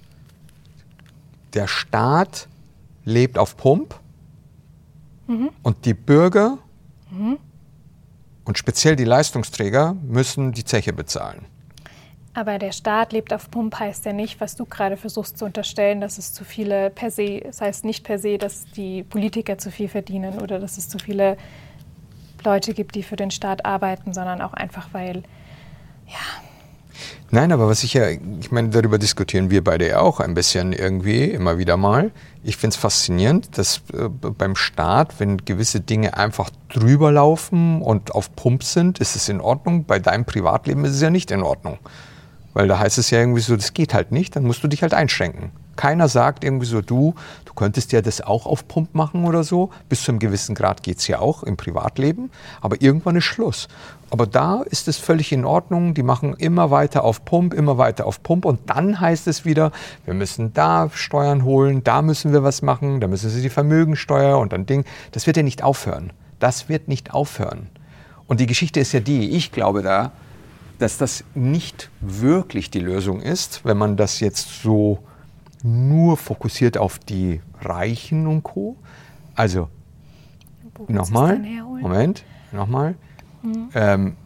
Der Staat lebt auf Pump mhm. und die Bürger mhm. und speziell die Leistungsträger müssen die Zeche bezahlen. Aber der Staat lebt auf Pump heißt ja nicht, was du gerade versuchst zu unterstellen, dass es zu viele per se, das heißt nicht per se, dass die Politiker zu viel verdienen oder dass es zu viele Leute gibt, die für den Staat arbeiten, sondern auch einfach, weil, ja... Nein, aber was ich ja, ich meine, darüber diskutieren wir beide ja auch ein bisschen irgendwie, immer wieder mal. Ich finde es faszinierend, dass äh, beim Staat, wenn gewisse Dinge einfach drüber laufen und auf Pump sind, ist es in Ordnung. Bei deinem Privatleben ist es ja nicht in Ordnung. Weil da heißt es ja irgendwie so, das geht halt nicht, dann musst du dich halt einschränken. Keiner sagt irgendwie so, du, du könntest ja das auch auf Pump machen oder so. Bis zu einem gewissen Grad geht es ja auch im Privatleben. Aber irgendwann ist Schluss. Aber da ist es völlig in Ordnung. Die machen immer weiter auf Pump, immer weiter auf Pump. Und dann heißt es wieder, wir müssen da Steuern holen, da müssen wir was machen, da müssen sie die Vermögensteuer und dann Ding. Das wird ja nicht aufhören. Das wird nicht aufhören. Und die Geschichte ist ja die, ich glaube da, dass das nicht wirklich die Lösung ist, wenn man das jetzt so nur fokussiert auf die Reichen und Co. Also, nochmal, Moment, nochmal. Mhm. Ähm,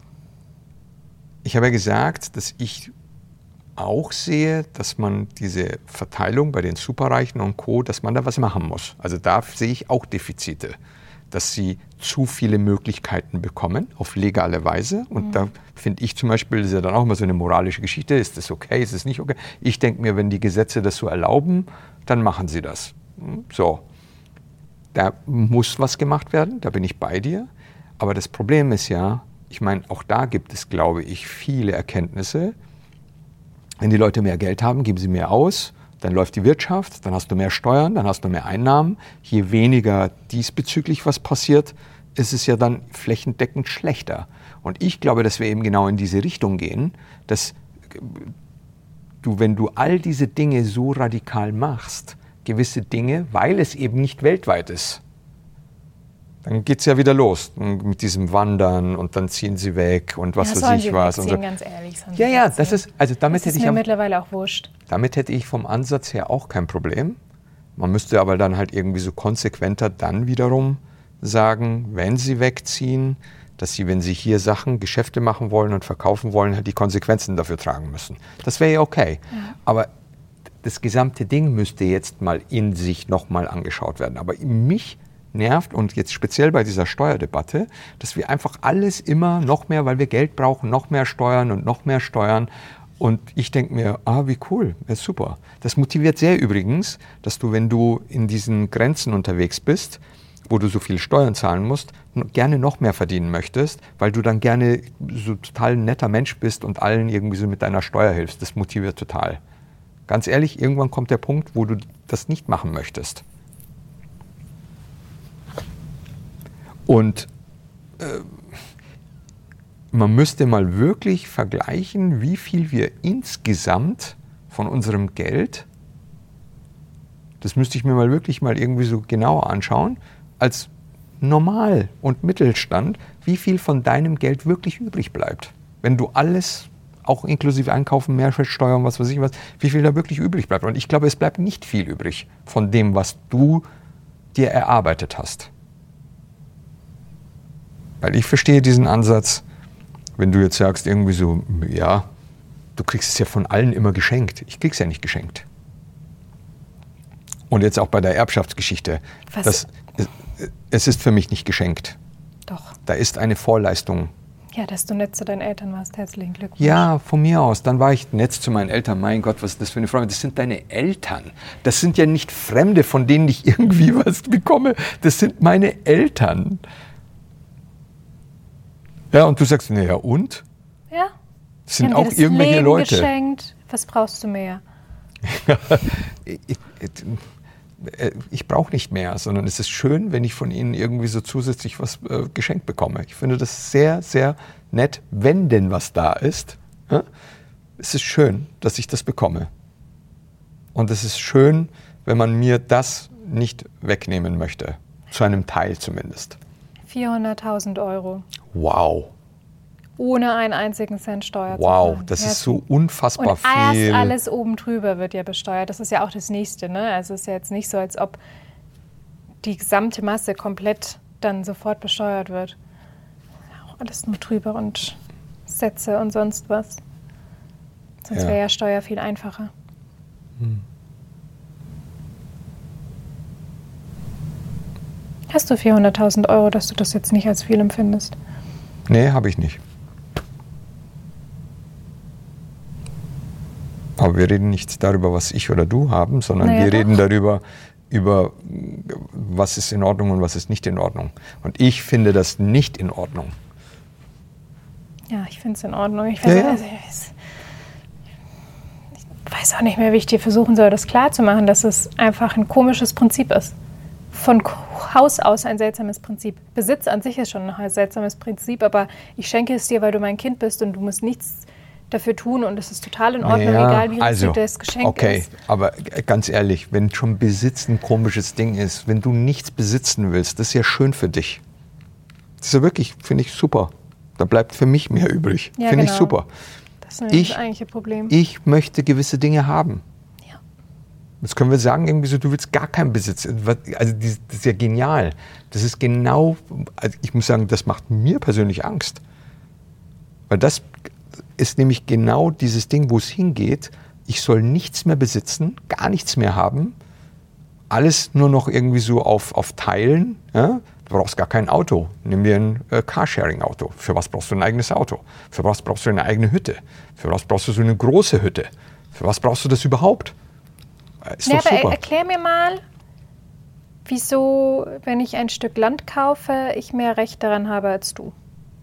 ich habe ja gesagt, dass ich auch sehe, dass man diese Verteilung bei den Superreichen und Co., dass man da was machen muss. Also da sehe ich auch Defizite, dass sie zu viele Möglichkeiten bekommen, auf legale Weise. Und mhm. da finde ich zum Beispiel, das ist ja dann auch immer so eine moralische Geschichte, ist das okay, ist das nicht okay? Ich denke mir, wenn die Gesetze das so erlauben, dann machen sie das. So, da muss was gemacht werden, da bin ich bei dir. Aber das Problem ist ja, ich meine, auch da gibt es, glaube ich, viele Erkenntnisse. Wenn die Leute mehr Geld haben, geben sie mehr aus. Dann läuft die Wirtschaft, dann hast du mehr Steuern, dann hast du mehr Einnahmen. Je weniger diesbezüglich was passiert, ist es ja dann flächendeckend schlechter. Und ich glaube, dass wir eben genau in diese Richtung gehen, dass du, wenn du all diese Dinge so radikal machst, gewisse Dinge, weil es eben nicht weltweit ist, dann geht es ja wieder los mit diesem Wandern und dann ziehen sie weg und was ja, weiß ich was. Und so. Ganz ehrlich, ja, ja, das ist, also damit das hätte ist ich mir am, mittlerweile auch wurscht. Damit hätte ich vom Ansatz her auch kein Problem. Man müsste aber dann halt irgendwie so konsequenter dann wiederum sagen, wenn sie wegziehen, dass sie, wenn sie hier Sachen, Geschäfte machen wollen und verkaufen wollen, halt die Konsequenzen dafür tragen müssen. Das wäre ja okay. Ja. Aber das gesamte Ding müsste jetzt mal in sich nochmal angeschaut werden. Aber mich nervt und jetzt speziell bei dieser Steuerdebatte, dass wir einfach alles immer noch mehr, weil wir Geld brauchen, noch mehr steuern und noch mehr steuern. Und ich denke mir, ah, wie cool, das ist super. Das motiviert sehr übrigens, dass du, wenn du in diesen Grenzen unterwegs bist, wo du so viel Steuern zahlen musst, gerne noch mehr verdienen möchtest, weil du dann gerne so total ein netter Mensch bist und allen irgendwie so mit deiner Steuer hilfst. Das motiviert total. Ganz ehrlich, irgendwann kommt der Punkt, wo du das nicht machen möchtest. Und äh, man müsste mal wirklich vergleichen, wie viel wir insgesamt von unserem Geld, das müsste ich mir mal wirklich mal irgendwie so genauer anschauen, als Normal- und Mittelstand, wie viel von deinem Geld wirklich übrig bleibt. Wenn du alles, auch inklusive Einkaufen, Mehrwertsteuer und was weiß ich was, wie viel da wirklich übrig bleibt. Und ich glaube, es bleibt nicht viel übrig von dem, was du dir erarbeitet hast. Weil ich verstehe diesen Ansatz, wenn du jetzt sagst irgendwie so, ja, du kriegst es ja von allen immer geschenkt. Ich krieg's ja nicht geschenkt. Und jetzt auch bei der Erbschaftsgeschichte. Das, es ist für mich nicht geschenkt. Doch. Da ist eine Vorleistung Ja, dass du nett zu deinen Eltern warst. Herzlichen Glückwunsch. Ja, von mir aus. Dann war ich nett zu meinen Eltern. Mein Gott, was ist das für eine Frage? Das sind deine Eltern. Das sind ja nicht Fremde, von denen ich irgendwie was bekomme. Das sind meine Eltern. Ja, und du sagst, naja, und? Ja. Das sind Die haben auch dir das irgendwelche Leben Leute. geschenkt. Was brauchst du mehr? ich ich, ich brauche nicht mehr, sondern es ist schön, wenn ich von ihnen irgendwie so zusätzlich was äh, geschenkt bekomme. Ich finde das sehr, sehr nett, wenn denn was da ist. Ja? Es ist schön, dass ich das bekomme. Und es ist schön, wenn man mir das nicht wegnehmen möchte. Zu einem Teil zumindest. vierhunderttausend Euro. Wow. Ohne einen einzigen Cent Steuer zu Wow, zahlen. das Ja, ist so unfassbar und erst viel. alles oben drüber wird ja besteuert. Das ist ja auch das Nächste. Ne? Also es ist ja jetzt nicht so, als ob die gesamte Masse komplett dann sofort besteuert wird. Auch alles nur drüber und Sätze und sonst was. Sonst Ja. wäre ja Steuer viel einfacher. Hm. Hast du vierhunderttausend Euro, dass du das jetzt nicht als viel empfindest? Nee, habe ich nicht. Aber wir reden nicht darüber, was ich oder du haben, sondern Naja, wir doch. reden darüber, über was ist in Ordnung und was ist nicht in Ordnung. Und ich finde das nicht in Ordnung. Ja, ich finde es in Ordnung. Ich weiß, Ja, ja. Also, ich weiß- ich weiß auch nicht mehr, wie ich dir versuchen soll, das klarzumachen, dass es einfach ein komisches Prinzip ist. Von Haus aus ein seltsames Prinzip. Besitz an sich ist schon ein seltsames Prinzip, aber ich schenke es dir, weil du mein Kind bist und du musst nichts dafür tun und es ist total in Ordnung, Ja, egal wie also, richtig das Geschenk okay, ist. aber ganz ehrlich, wenn schon Besitz ein komisches Ding ist, wenn du nichts besitzen willst, das ist ja schön für dich. Das ist ja wirklich, finde ich, super. Da bleibt für mich mehr übrig. Ja, finde ich genau. super. Das ist nämlich Ich- das eigentliche Problem. Ich möchte gewisse Dinge haben. Ja. Jetzt können wir sagen, irgendwie so, du willst gar keinen Besitz. Also das ist ja genial. Das ist genau, also ich muss sagen, das macht mir persönlich Angst. Weil das ist nämlich genau dieses Ding, wo es hingeht. Ich soll nichts mehr besitzen, gar nichts mehr haben. Alles nur noch irgendwie so auf, auf Teilen. Ja? Du brauchst gar kein Auto. Nimm dir ein äh, Carsharing-Auto. Für was brauchst du ein eigenes Auto? Für was brauchst du eine eigene Hütte? Für was brauchst du so eine große Hütte? Für was brauchst du das überhaupt? Äh, Ist Ja, doch aber super. erklär mir mal, wieso, wenn ich ein Stück Land kaufe, ich mehr Recht daran habe als du.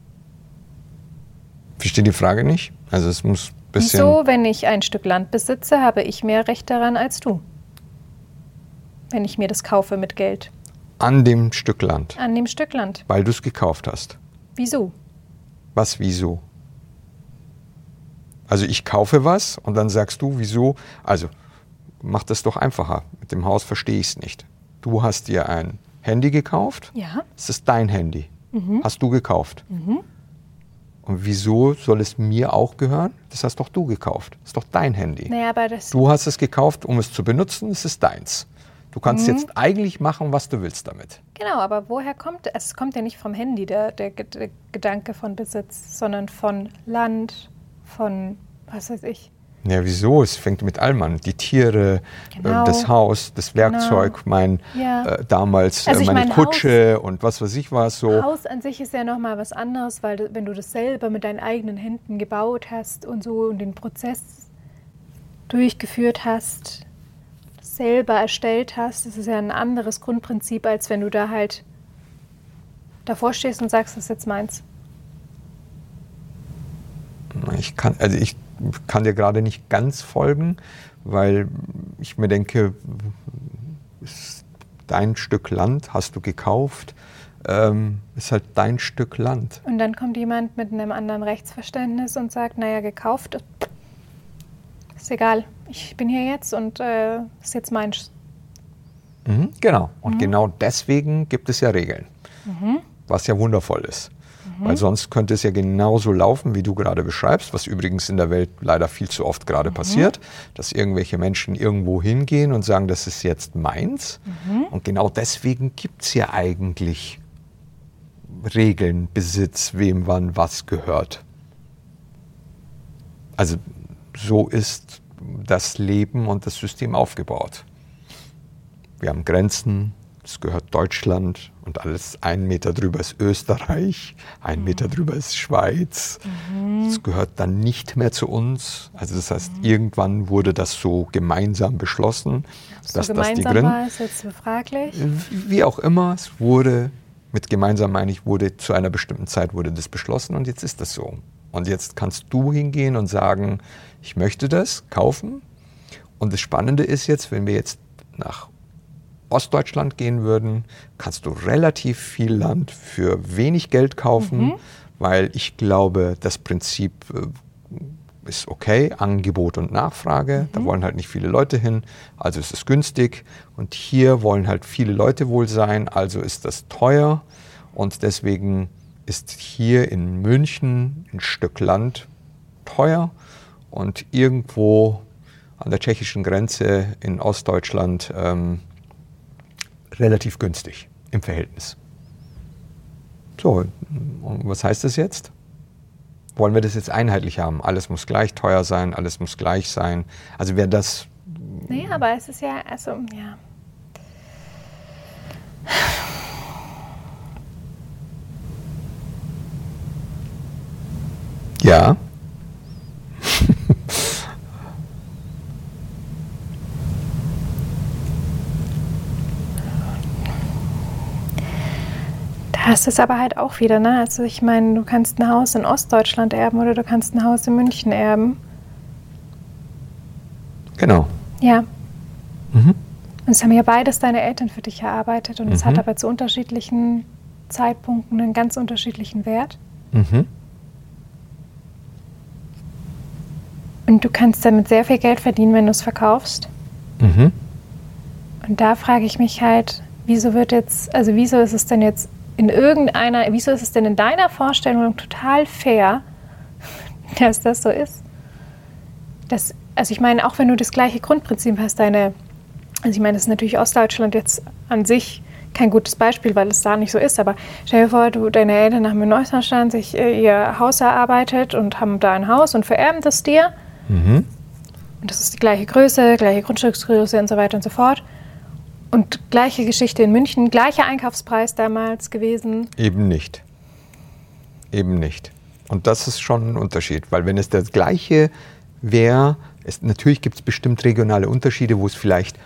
Verstehe die Frage nicht. Also es muss ein bisschen... Wieso, wenn ich ein Stück Land besitze, habe ich mehr Recht daran als du? Wenn ich mir das kaufe mit Geld. An dem Stück Land, An dem Stück Land. weil du es gekauft hast. Wieso? Was, wieso? Also ich kaufe was und dann sagst du, wieso? Also mach das doch einfacher. Mit dem Haus verstehe ich es nicht. Du hast dir ein Handy gekauft. Ja. Es ist dein Handy. Hast du gekauft. Und wieso soll es mir auch gehören? Das hast doch du gekauft. Das ist doch dein Handy. Naja, aber das. Du hast es gekauft, um es zu benutzen. Es ist deins. Du kannst jetzt eigentlich machen, was du willst damit. Genau, aber woher kommt es? Es kommt ja nicht vom Handy, der, der, der Gedanke von Besitz, sondern von Land, von was weiß ich. Ja, wieso? Es fängt mit allem an. Die Tiere, Genau. äh, das Haus, das Werkzeug, mein Ja. äh, damals Also äh, ich meine mein, Kutsche und was weiß ich was so. Haus an sich ist ja nochmal was anderes, weil du, wenn du das selber mit deinen eigenen Händen gebaut hast und so und den Prozess durchgeführt hast, selber erstellt hast, das ist ja ein anderes Grundprinzip, als wenn du da halt davor stehst und sagst, das ist jetzt meins. Ich kann, also ich kann dir gerade nicht ganz folgen, weil ich mir denke, ist dein Stück Land hast du gekauft, ähm, ist halt dein Stück Land. Und dann kommt jemand mit einem anderen Rechtsverständnis und sagt, naja, gekauft, ist egal, ich bin hier jetzt und äh, ist jetzt meins. Mhm, genau. Und genau deswegen gibt es ja Regeln, was ja wundervoll ist. Weil sonst könnte es ja genauso laufen, wie du gerade beschreibst, was übrigens in der Welt leider viel zu oft gerade passiert, dass irgendwelche Menschen irgendwo hingehen und sagen, das ist jetzt meins. Und genau deswegen gibt es ja eigentlich Regeln, Besitz, wem wann was gehört. Also so ist das Leben und das System aufgebaut. Wir haben Grenzen, es gehört Deutschland und alles ein Meter drüber ist Österreich, ein mhm. Meter drüber ist Schweiz. Es mhm. gehört dann nicht mehr zu uns. Also das heißt, mhm. irgendwann wurde das so gemeinsam beschlossen. So dass gemeinsam das die war, ist jetzt fraglich. Wie auch immer, es wurde, mit gemeinsam meine ich, wurde zu einer bestimmten Zeit wurde das beschlossen und jetzt ist das so. Und jetzt kannst du hingehen und sagen, ich möchte das kaufen. Und das Spannende ist jetzt, wenn wir jetzt nach Ostdeutschland gehen würden, kannst du relativ viel Land für wenig Geld kaufen, mhm. weil ich glaube, das Prinzip äh, ist okay, Angebot und Nachfrage, mhm. da wollen halt nicht viele Leute hin, also ist es günstig. Und hier wollen halt viele Leute wohl sein, also ist das teuer. Und deswegen ist hier in München ein Stück Land teuer und irgendwo an der tschechischen Grenze in Ostdeutschland ähm, relativ günstig im Verhältnis. So, und was heißt das jetzt? Wollen wir das jetzt einheitlich haben? Alles muss gleich teuer sein, alles muss gleich sein. Also wäre das... Nee, aber es ist ja, also, ja... Ja. Da hast du es aber halt auch wieder, ne? Also ich meine, du kannst ein Haus in Ostdeutschland erben oder du kannst ein Haus in München erben. Genau. Ja. Mhm. Und es haben ja beides deine Eltern für dich erarbeitet und mhm. es hat aber zu unterschiedlichen Zeitpunkten einen ganz unterschiedlichen Wert. Mhm. Und du kannst damit sehr viel Geld verdienen, wenn du es verkaufst. Mhm. Und da frage ich mich halt, wieso wird jetzt, also wieso ist es denn jetzt in irgendeiner, wieso ist es denn in deiner Vorstellung total fair, dass das so ist? Das, also ich meine, auch wenn du das gleiche Grundprinzip hast, deine, also ich meine, das ist natürlich Ostdeutschland jetzt an sich kein gutes Beispiel, weil es da nicht so ist, aber stell dir vor, du, deine Eltern haben in Neustadt sich äh, ihr Haus erarbeitet und haben da ein Haus und vererben das dir. Mhm. Und das ist die gleiche Größe, gleiche Grundstücksgröße und so weiter und so fort. Und gleiche Geschichte in München, gleicher Einkaufspreis damals gewesen. Eben nicht. Eben nicht. Und das ist schon ein Unterschied, weil wenn es das Gleiche wäre, es, natürlich gibt es bestimmt regionale Unterschiede, wo es vielleicht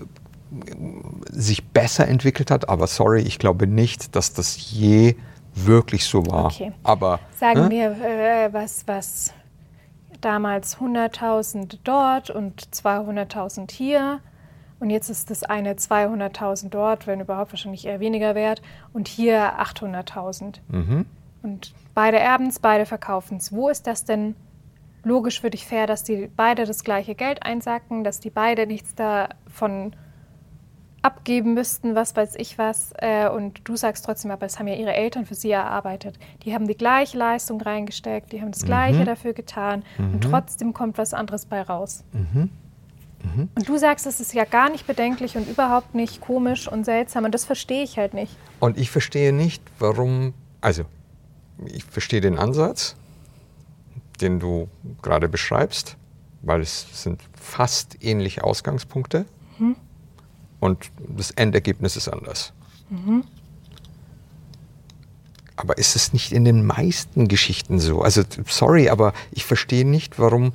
sich besser entwickelt hat, aber sorry, ich glaube nicht, dass das je wirklich so war. Okay. Aber, sagen äh? wir, äh, was, was damals hunderttausend dort und zweihunderttausend hier. Und jetzt ist das eine zweihunderttausend dort, wenn überhaupt wahrscheinlich eher weniger wert. Und hier achthunderttausend. Mhm. Und beide erben es, beide verkaufen es. Wo ist das denn logisch für dich fair, dass die beide das gleiche Geld einsacken, dass die beide nichts davon abgeben müssten, was weiß ich was. Äh, und du sagst trotzdem, aber das haben ja ihre Eltern für sie erarbeitet. Die haben die gleiche Leistung reingesteckt, die haben das Gleiche mhm. dafür getan. Mhm. Und trotzdem kommt was anderes bei raus. Mhm. Mhm. Und du sagst, das ist ja gar nicht bedenklich und überhaupt nicht komisch und seltsam. Und das verstehe ich halt nicht. Und ich verstehe nicht, warum, also ich verstehe den Ansatz, den du gerade beschreibst, weil es sind fast ähnliche Ausgangspunkte mhm. und das Endergebnis ist anders. Mhm. Aber ist es nicht in den meisten Geschichten so? Also sorry, aber ich verstehe nicht, warum...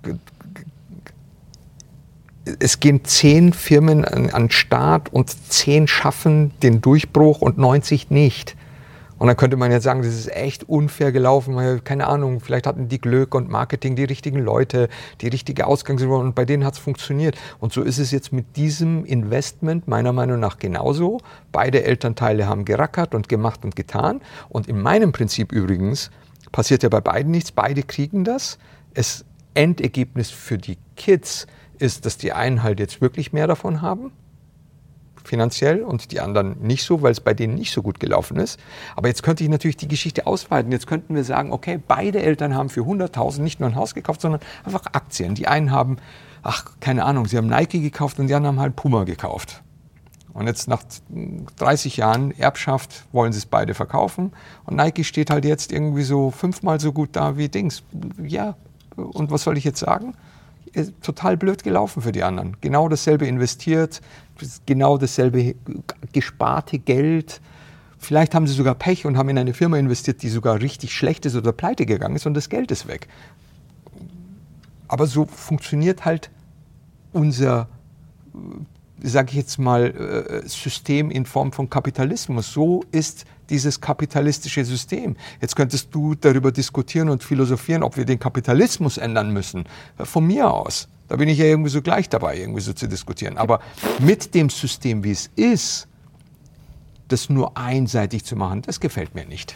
Es gehen zehn Firmen an, an den Start und zehn schaffen den Durchbruch und neunzig nicht. Und dann könnte man jetzt sagen, das ist echt unfair gelaufen, weil, keine Ahnung, vielleicht hatten die Glück und Marketing die richtigen Leute, die richtige Ausgangssituation und bei denen hat es funktioniert. Und so ist es jetzt mit diesem Investment meiner Meinung nach genauso. Beide Elternteile haben gerackert und gemacht und getan. Und in meinem Prinzip übrigens passiert ja bei beiden nichts, beide kriegen das. Das Endergebnis für die Kids ist, dass die einen halt jetzt wirklich mehr davon haben, finanziell, und die anderen nicht so, weil es bei denen nicht so gut gelaufen ist. Aber jetzt könnte ich natürlich die Geschichte ausweiten. Jetzt könnten wir sagen, okay, beide Eltern haben für hunderttausend nicht nur ein Haus gekauft, sondern einfach Aktien. Die einen haben, ach, keine Ahnung, sie haben Nike gekauft und die anderen haben halt Puma gekauft. Und jetzt nach dreißig Jahren Erbschaft wollen sie es beide verkaufen. Und Nike steht halt jetzt irgendwie so fünfmal so gut da wie Dings. Ja, und was soll ich jetzt sagen? ist total blöd gelaufen für die anderen. Genau dasselbe investiert, genau dasselbe gesparte Geld. Vielleicht haben sie sogar Pech und haben in eine Firma investiert, die sogar richtig schlecht ist oder pleite gegangen ist und das Geld ist weg. Aber so funktioniert halt unser, sage ich jetzt mal, System in Form von Kapitalismus. So ist dieses kapitalistische System. Jetzt könntest du darüber diskutieren und philosophieren, ob wir den Kapitalismus ändern müssen. Von mir aus. Da bin ich ja irgendwie so gleich dabei, irgendwie so zu diskutieren. Aber mit dem System, wie es ist, das nur einseitig zu machen, das gefällt mir nicht.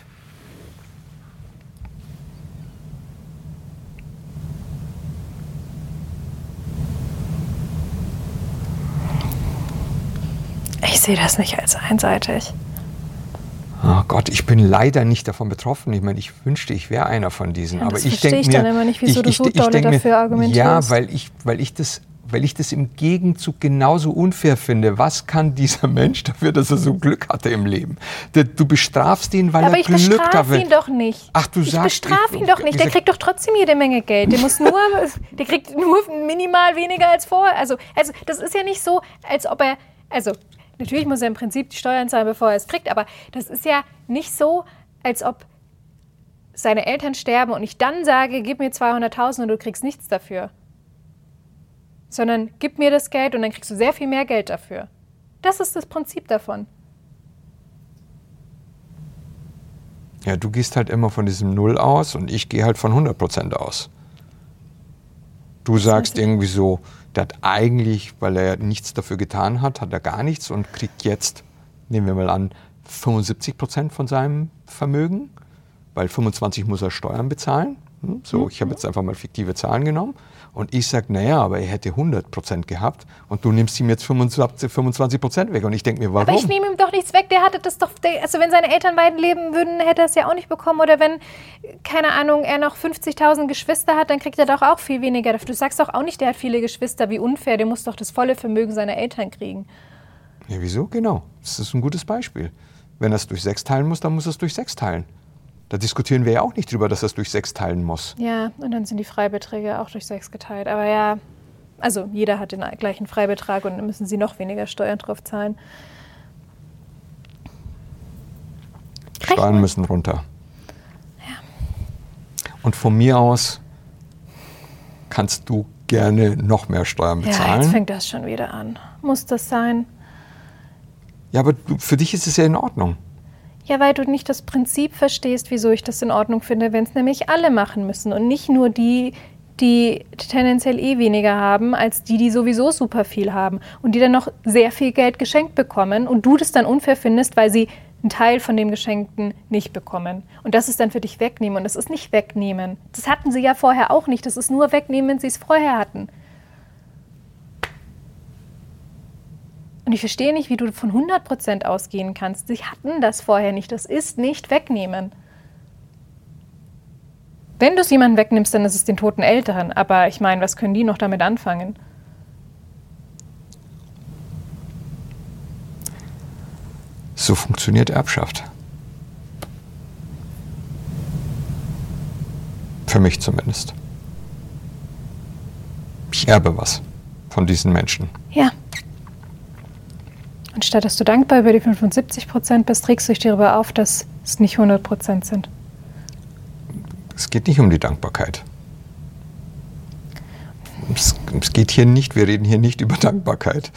Ich sehe das nicht als einseitig. Oh Gott, ich bin leider nicht davon betroffen. Ich meine, ich wünschte, ich wäre einer von diesen. Ja, aber das ich verstehe denke ich mir, dann immer nicht, wieso ich, du so ich, ich dolle denk dafür mir, argumentierst. Ja, weil ich, weil ich das, weil ich das im Gegenzug genauso unfair finde. Was kann dieser Mensch dafür, dass er so Glück hatte im Leben? Der, du bestrafst ihn, weil aber er ich Glück hatte. Aber ich bestrafe ihn doch nicht. Ach, du ich sagst, bestrafe ich, ihn doch nicht. Der kriegt doch trotzdem jede Menge Geld. Der muss nur, der kriegt nur minimal weniger als vorher. Also, also das ist ja nicht so, als ob er, also natürlich muss er im Prinzip die Steuern zahlen, bevor er es kriegt, aber das ist ja nicht so, als ob seine Eltern sterben und ich dann sage, gib mir zweihunderttausend und du kriegst nichts dafür. Sondern gib mir das Geld und dann kriegst du sehr viel mehr Geld dafür. Das ist das Prinzip davon. Ja, du gehst halt immer von diesem Null aus und ich gehe halt von hundert Prozent aus. Du sagst irgendwie so, der hat eigentlich, weil er nichts dafür getan hat, hat er gar nichts und kriegt jetzt, nehmen wir mal an, fünfundsiebzig Prozent von seinem Vermögen, weil fünfundzwanzig muss er Steuern bezahlen. So, ich habe jetzt einfach mal fiktive Zahlen genommen. Und ich sage, naja, aber er hätte hundert Prozent gehabt und du nimmst ihm jetzt fünfundzwanzig Prozent weg. Und ich denke mir, warum? Aber ich nehme ihm doch nichts weg. Der hatte das doch, also wenn seine Eltern beiden leben würden, hätte er es ja auch nicht bekommen. Oder wenn, keine Ahnung, er noch fünfzigtausend Geschwister hat, dann kriegt er doch auch viel weniger. Du sagst doch auch nicht, der hat viele Geschwister, wie unfair. Der muss doch das volle Vermögen seiner Eltern kriegen. Ja, wieso? Genau. Das ist ein gutes Beispiel. Wenn er es durch sechs teilen muss, dann muss er es durch sechs teilen. Da diskutieren wir ja auch nicht drüber, dass er es durch sechs teilen muss. Ja, und dann sind die Freibeträge auch durch sechs geteilt. Aber ja, also jeder hat den gleichen Freibetrag und dann müssen sie noch weniger Steuern drauf zahlen. Steuern Rechnen. müssen runter. Ja. Und von mir aus kannst du gerne noch mehr Steuern bezahlen. Ja, jetzt fängt das schon wieder an. Muss das sein? Ja, aber du, für dich ist es ja in Ordnung. Ja, weil du nicht das Prinzip verstehst, wieso ich das in Ordnung finde, wenn es nämlich alle machen müssen und nicht nur die, die tendenziell eh weniger haben, als die, die sowieso super viel haben und die dann noch sehr viel Geld geschenkt bekommen und du das dann unfair findest, weil sie einen Teil von dem Geschenkten nicht bekommen. Und das ist dann für dich wegnehmen und das ist nicht wegnehmen. Das hatten sie ja vorher auch nicht, das ist nur wegnehmen, wenn sie es vorher hatten. Und ich verstehe nicht, wie du von hundert Prozent ausgehen kannst. Sie hatten das vorher nicht. Das ist nicht wegnehmen. Wenn du es jemandem wegnimmst, dann ist es den toten Eltern. Aber ich meine, was können die noch damit anfangen? So funktioniert Erbschaft. Für mich zumindest. Ich erbe was von diesen Menschen. Ja. Und statt dass du dankbar über die fünfundsiebzig Prozent bist, regst du dich darüber auf, dass es nicht hundert Prozent sind. Es geht nicht um die Dankbarkeit. Es, es geht hier nicht, wir reden hier nicht über Dankbarkeit,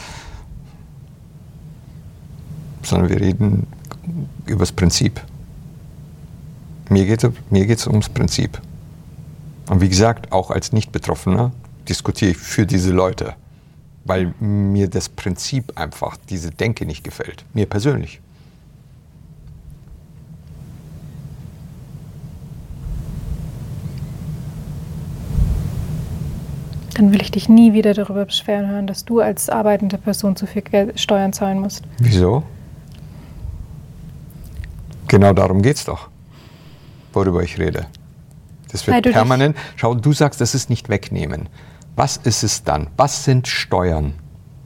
sondern wir reden über das Prinzip. Mir geht es mir geht's ums Prinzip. Und wie gesagt, auch als Nicht-Betroffener diskutiere ich für diese Leute. Weil mir das Prinzip einfach, diese Denke nicht gefällt. Mir persönlich. Dann will ich dich nie wieder darüber beschweren hören, dass du als arbeitende Person zu viel Geld, Steuern zahlen musst. Wieso? Genau darum geht's doch, worüber ich rede. Das wird permanent. Schau, du sagst, das ist nicht wegnehmen. Was ist es dann? Was sind Steuern?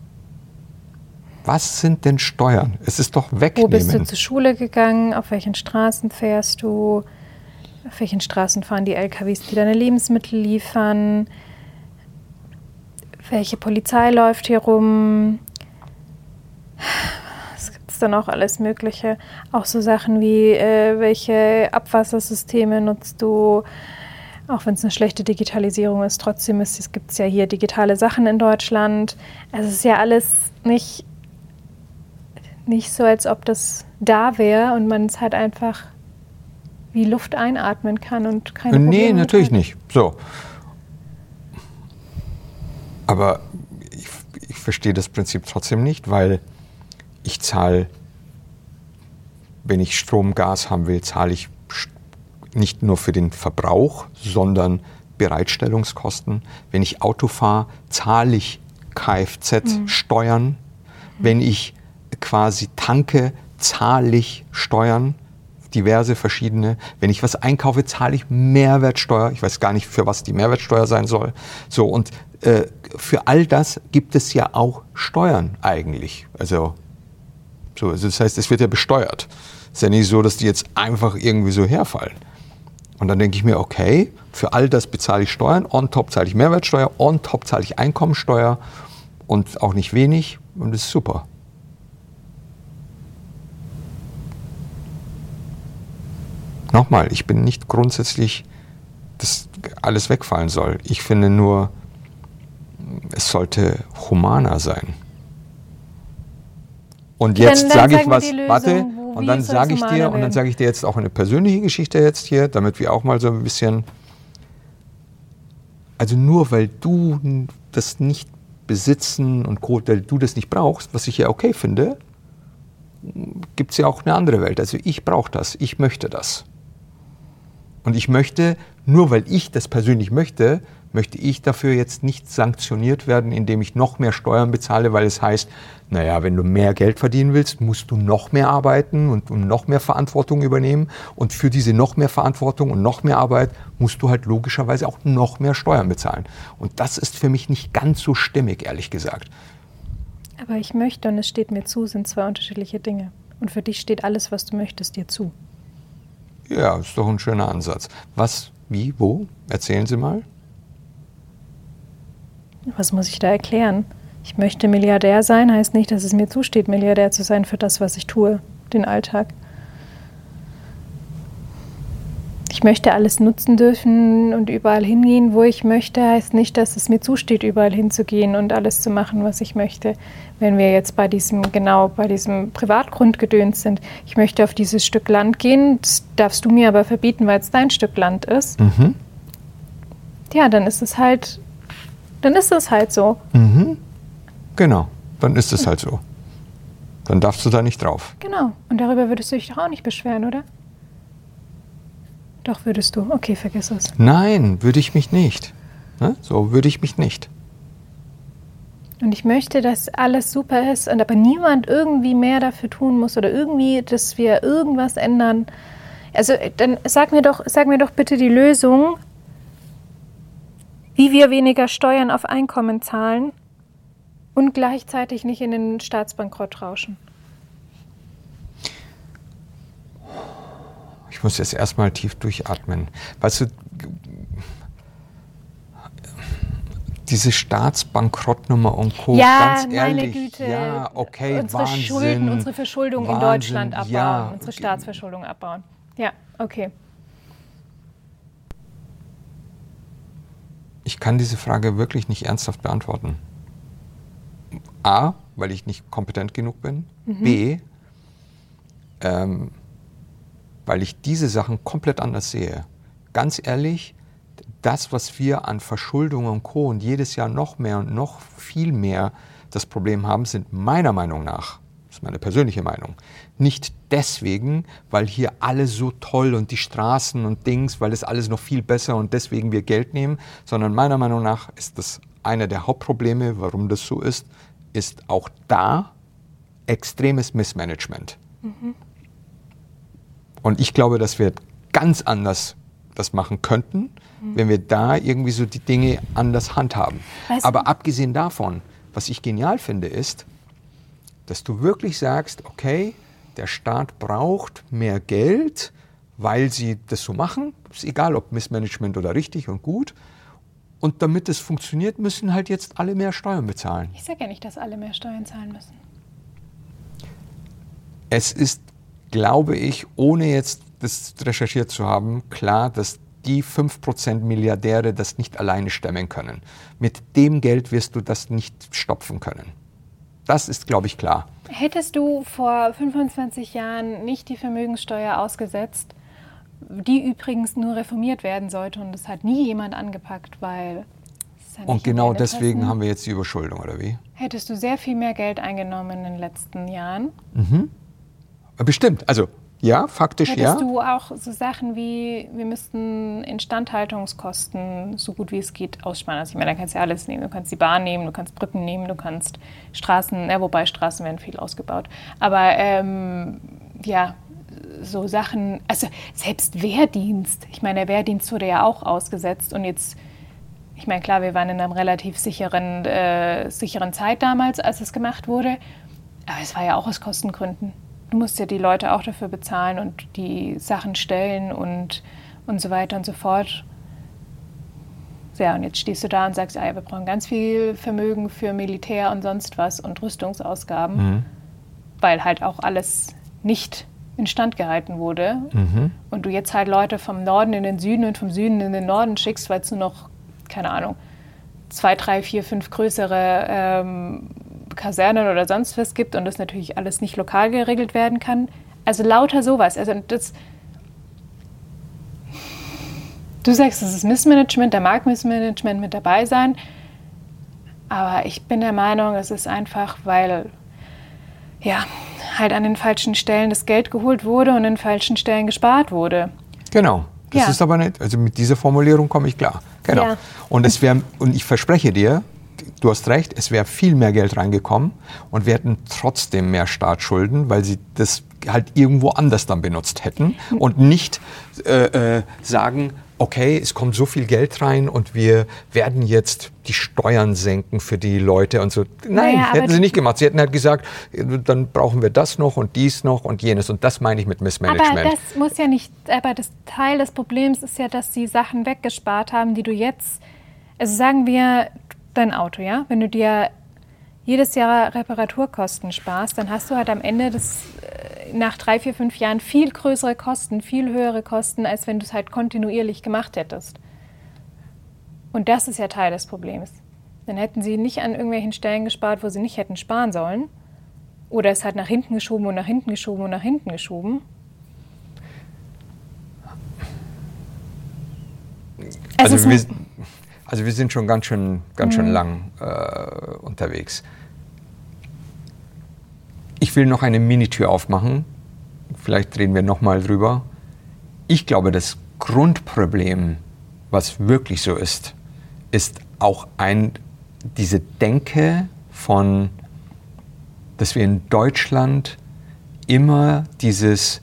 Was sind denn Steuern? Es ist doch wegnehmen. Wo bist du zur Schule gegangen? Auf welchen Straßen fährst du? Auf welchen Straßen fahren die L K Ws, die deine Lebensmittel liefern? welche Polizei läuft hier rum. Es gibt dann auch alles Mögliche. Auch so Sachen wie, äh, welche Abwassersysteme nutzt du? Auch wenn es eine schlechte Digitalisierung ist, trotzdem gibt es ja hier digitale Sachen in Deutschland. Also es ist ja alles nicht, nicht so, als ob das da wäre und man es halt einfach wie Luft einatmen kann und keine Probleme Nee, natürlich hat. nicht. So. Aber ich, ich verstehe das Prinzip trotzdem nicht, weil ich zahle, wenn ich Strom, Gas haben will, zahle ich nicht nur für den Verbrauch, sondern Bereitstellungskosten. Wenn ich Auto fahre, zahle ich Kfz-Steuern. Mhm. Wenn ich quasi tanke, zahle ich Steuern, diverse verschiedene. Wenn ich was einkaufe, zahle ich Mehrwertsteuer. Ich weiß gar nicht, für was die Mehrwertsteuer sein soll. So, und äh, für all das gibt es ja auch Steuern eigentlich. Also, so, also das heißt, es wird ja besteuert. Es ist ja nicht so, dass die jetzt einfach irgendwie so herfallen. Und dann denke ich mir, okay, für all das bezahle ich Steuern, on top zahle ich Mehrwertsteuer, on top zahle ich Einkommensteuer und auch nicht wenig und das ist super. Nochmal, ich bin nicht grundsätzlich, dass alles wegfallen soll. Ich finde nur, es sollte humaner sein. Und jetzt dann, dann sage ich was, Lösung, warte, wo, und dann sage ich dir, und dann sage ich dir jetzt auch eine persönliche Geschichte jetzt hier, damit wir auch mal so ein bisschen, also nur weil du das nicht besitzen und weil du das nicht brauchst, was ich ja okay finde, gibt es ja auch eine andere Welt. Also ich brauche das, ich möchte das. Und ich möchte, nur weil ich das persönlich möchte, möchte ich dafür jetzt nicht sanktioniert werden, indem ich noch mehr Steuern bezahle, weil es heißt, naja, wenn du mehr Geld verdienen willst, musst du noch mehr arbeiten und, und noch mehr Verantwortung übernehmen. Und für diese noch mehr Verantwortung und noch mehr Arbeit musst du halt logischerweise auch noch mehr Steuern bezahlen. Und das ist für mich nicht ganz so stimmig, ehrlich gesagt. Aber ich möchte und es steht mir zu, sind zwei unterschiedliche Dinge. Und für dich steht alles, was du möchtest, dir zu. Ja, ist doch ein schöner Ansatz. Was, wie, wo? Erzählen Sie mal. Was muss ich da erklären? Ich möchte Milliardär sein, heißt nicht, dass es mir zusteht, Milliardär zu sein für das, was ich tue, den Alltag. Ich möchte alles nutzen dürfen und überall hingehen, wo ich möchte, heißt nicht, dass es mir zusteht, überall hinzugehen und alles zu machen, was ich möchte. Wenn wir jetzt bei diesem, genau, bei diesem Privatgrundgedöns sind, ich möchte auf dieses Stück Land gehen, das darfst du mir aber verbieten, weil es dein Stück Land ist. Mhm. Ja, dann ist es halt, dann ist es halt so. Mhm. Genau, dann ist es halt so. Dann darfst du da nicht drauf. Genau, und darüber würdest du dich doch auch nicht beschweren, oder? Doch, würdest du. Okay, vergiss es. Nein, würde ich mich nicht. Ne? So würde ich mich nicht. Und ich möchte, dass alles super ist und aber niemand irgendwie mehr dafür tun muss oder irgendwie, dass wir irgendwas ändern. Also dann sag mir doch, sag mir doch bitte die Lösung, wie wir weniger Steuern auf Einkommen zahlen und gleichzeitig nicht in den Staatsbankrott rauschen. Ich muss jetzt erstmal tief durchatmen. Weißt du, diese Staatsbankrottnummer und Co. Ja, ganz ehrlich, meine Güte. ja, okay, unsere Wahnsinn. Schulden, unsere Verschuldung Wahnsinn, in Deutschland abbauen, ja. unsere Staatsverschuldung abbauen. Ja, okay. Ich kann diese Frage wirklich nicht ernsthaft beantworten. A, weil ich nicht kompetent genug bin. Mhm. B, ähm, weil ich diese Sachen komplett anders sehe. Ganz ehrlich, das, was wir an Verschuldung und Co. und jedes Jahr noch mehr und noch viel mehr das Problem haben, sind meiner Meinung nach, das ist meine persönliche Meinung, nicht deswegen, weil hier alles so toll und die Straßen und Dings, weil es alles noch viel besser und deswegen wir Geld nehmen, sondern meiner Meinung nach ist das einer der Hauptprobleme, warum das so ist, ist auch da extremes Missmanagement. Mhm. Und ich glaube, dass wir ganz anders das machen könnten, mhm. wenn wir da irgendwie so die Dinge anders handhaben. Weißt du? Aber abgesehen davon, was ich genial finde, ist, dass du wirklich sagst, okay, der Staat braucht mehr Geld, weil sie das so machen. Ist egal, ob Missmanagement oder richtig und gut. Und damit es funktioniert, müssen halt jetzt alle mehr Steuern bezahlen. Ich sage ja nicht, dass alle mehr Steuern zahlen müssen. Es ist, glaube ich, ohne jetzt das recherchiert zu haben, klar, dass die fünf Prozent Milliardäre das nicht alleine stemmen können. Mit dem Geld wirst du das nicht stopfen können. Das ist, glaube ich, klar. Hättest du vor fünfundzwanzig Jahren nicht die Vermögenssteuer ausgesetzt, die übrigens nur reformiert werden sollte und das hat nie jemand angepackt, weil... es ist ja nicht Und genau in deinen deswegen Interessen. haben wir jetzt die Überschuldung, oder wie? Hättest du sehr viel mehr Geld eingenommen in den letzten Jahren. Bestimmt, also ja, faktisch Hättest ja. du auch so Sachen wie, wir müssten Instandhaltungskosten so gut wie es geht aussparen. Also ich meine, da kannst du ja alles nehmen. Du kannst die Bahn nehmen, du kannst Brücken nehmen, du kannst Straßen, ja, wobei Straßen werden viel ausgebaut. Aber ähm, ja, so Sachen, also selbst Wehrdienst. Ich meine, der Wehrdienst wurde ja auch ausgesetzt und jetzt, ich meine, klar, wir waren in einer relativ sicheren, äh, sicheren Zeit damals, als es gemacht wurde. Aber es war ja auch aus Kostengründen. Du musst ja die Leute auch dafür bezahlen und die Sachen stellen und, und so weiter und so fort. Ja, und jetzt stehst du da und sagst, ah ja, wir brauchen ganz viel Vermögen für Militär und sonst was und Rüstungsausgaben, mhm. weil halt auch alles nicht instand gehalten wurde. Mhm. Und du jetzt halt Leute vom Norden in den Süden und vom Süden in den Norden schickst, weil es nur noch, keine Ahnung, zwei, drei, vier, fünf größere ähm, Kasernen oder sonst was gibt und das natürlich alles nicht lokal geregelt werden kann. Also lauter sowas. Also das, du sagst, es ist Missmanagement, da mag Missmanagement mit dabei sein, aber ich bin der Meinung, es ist einfach, weil ja, halt an den falschen Stellen das Geld geholt wurde und an den falschen Stellen gespart wurde. Genau. Das ja. ist aber nicht, also mit dieser Formulierung komme ich klar. Genau. Ja. Und es wäre, und ich verspreche dir, du hast recht, es wäre viel mehr Geld reingekommen und wir hätten trotzdem mehr Staatsschulden, weil sie das halt irgendwo anders dann benutzt hätten und nicht äh, äh, sagen, okay, es kommt so viel Geld rein und wir werden jetzt die Steuern senken für die Leute und so. Nein, naja, hätten sie nicht gemacht. Sie hätten halt gesagt, dann brauchen wir das noch und dies noch und jenes. Und das meine ich mit Missmanagement. Aber das muss ja nicht, aber das Teil des Problems ist ja, dass sie Sachen weggespart haben, die du jetzt, also sagen wir dein Auto, ja, wenn du dir jedes Jahr Reparaturkosten sparst, dann hast du halt am Ende des, nach drei, vier, fünf Jahren viel größere Kosten, viel höhere Kosten, als wenn du es halt kontinuierlich gemacht hättest. Und das ist ja Teil des Problems. Dann hätten sie nicht an irgendwelchen Stellen gespart, wo sie nicht hätten sparen sollen. Oder es hat nach hinten geschoben und nach hinten geschoben und nach hinten geschoben. Also, also, wir, also wir sind schon ganz schön, ganz schön lang äh, unterwegs. Ich will noch eine Minitür aufmachen. Vielleicht reden wir noch mal drüber. Ich glaube, das Grundproblem, was wirklich so ist, ist auch ein, diese Denke von, dass wir in Deutschland immer dieses,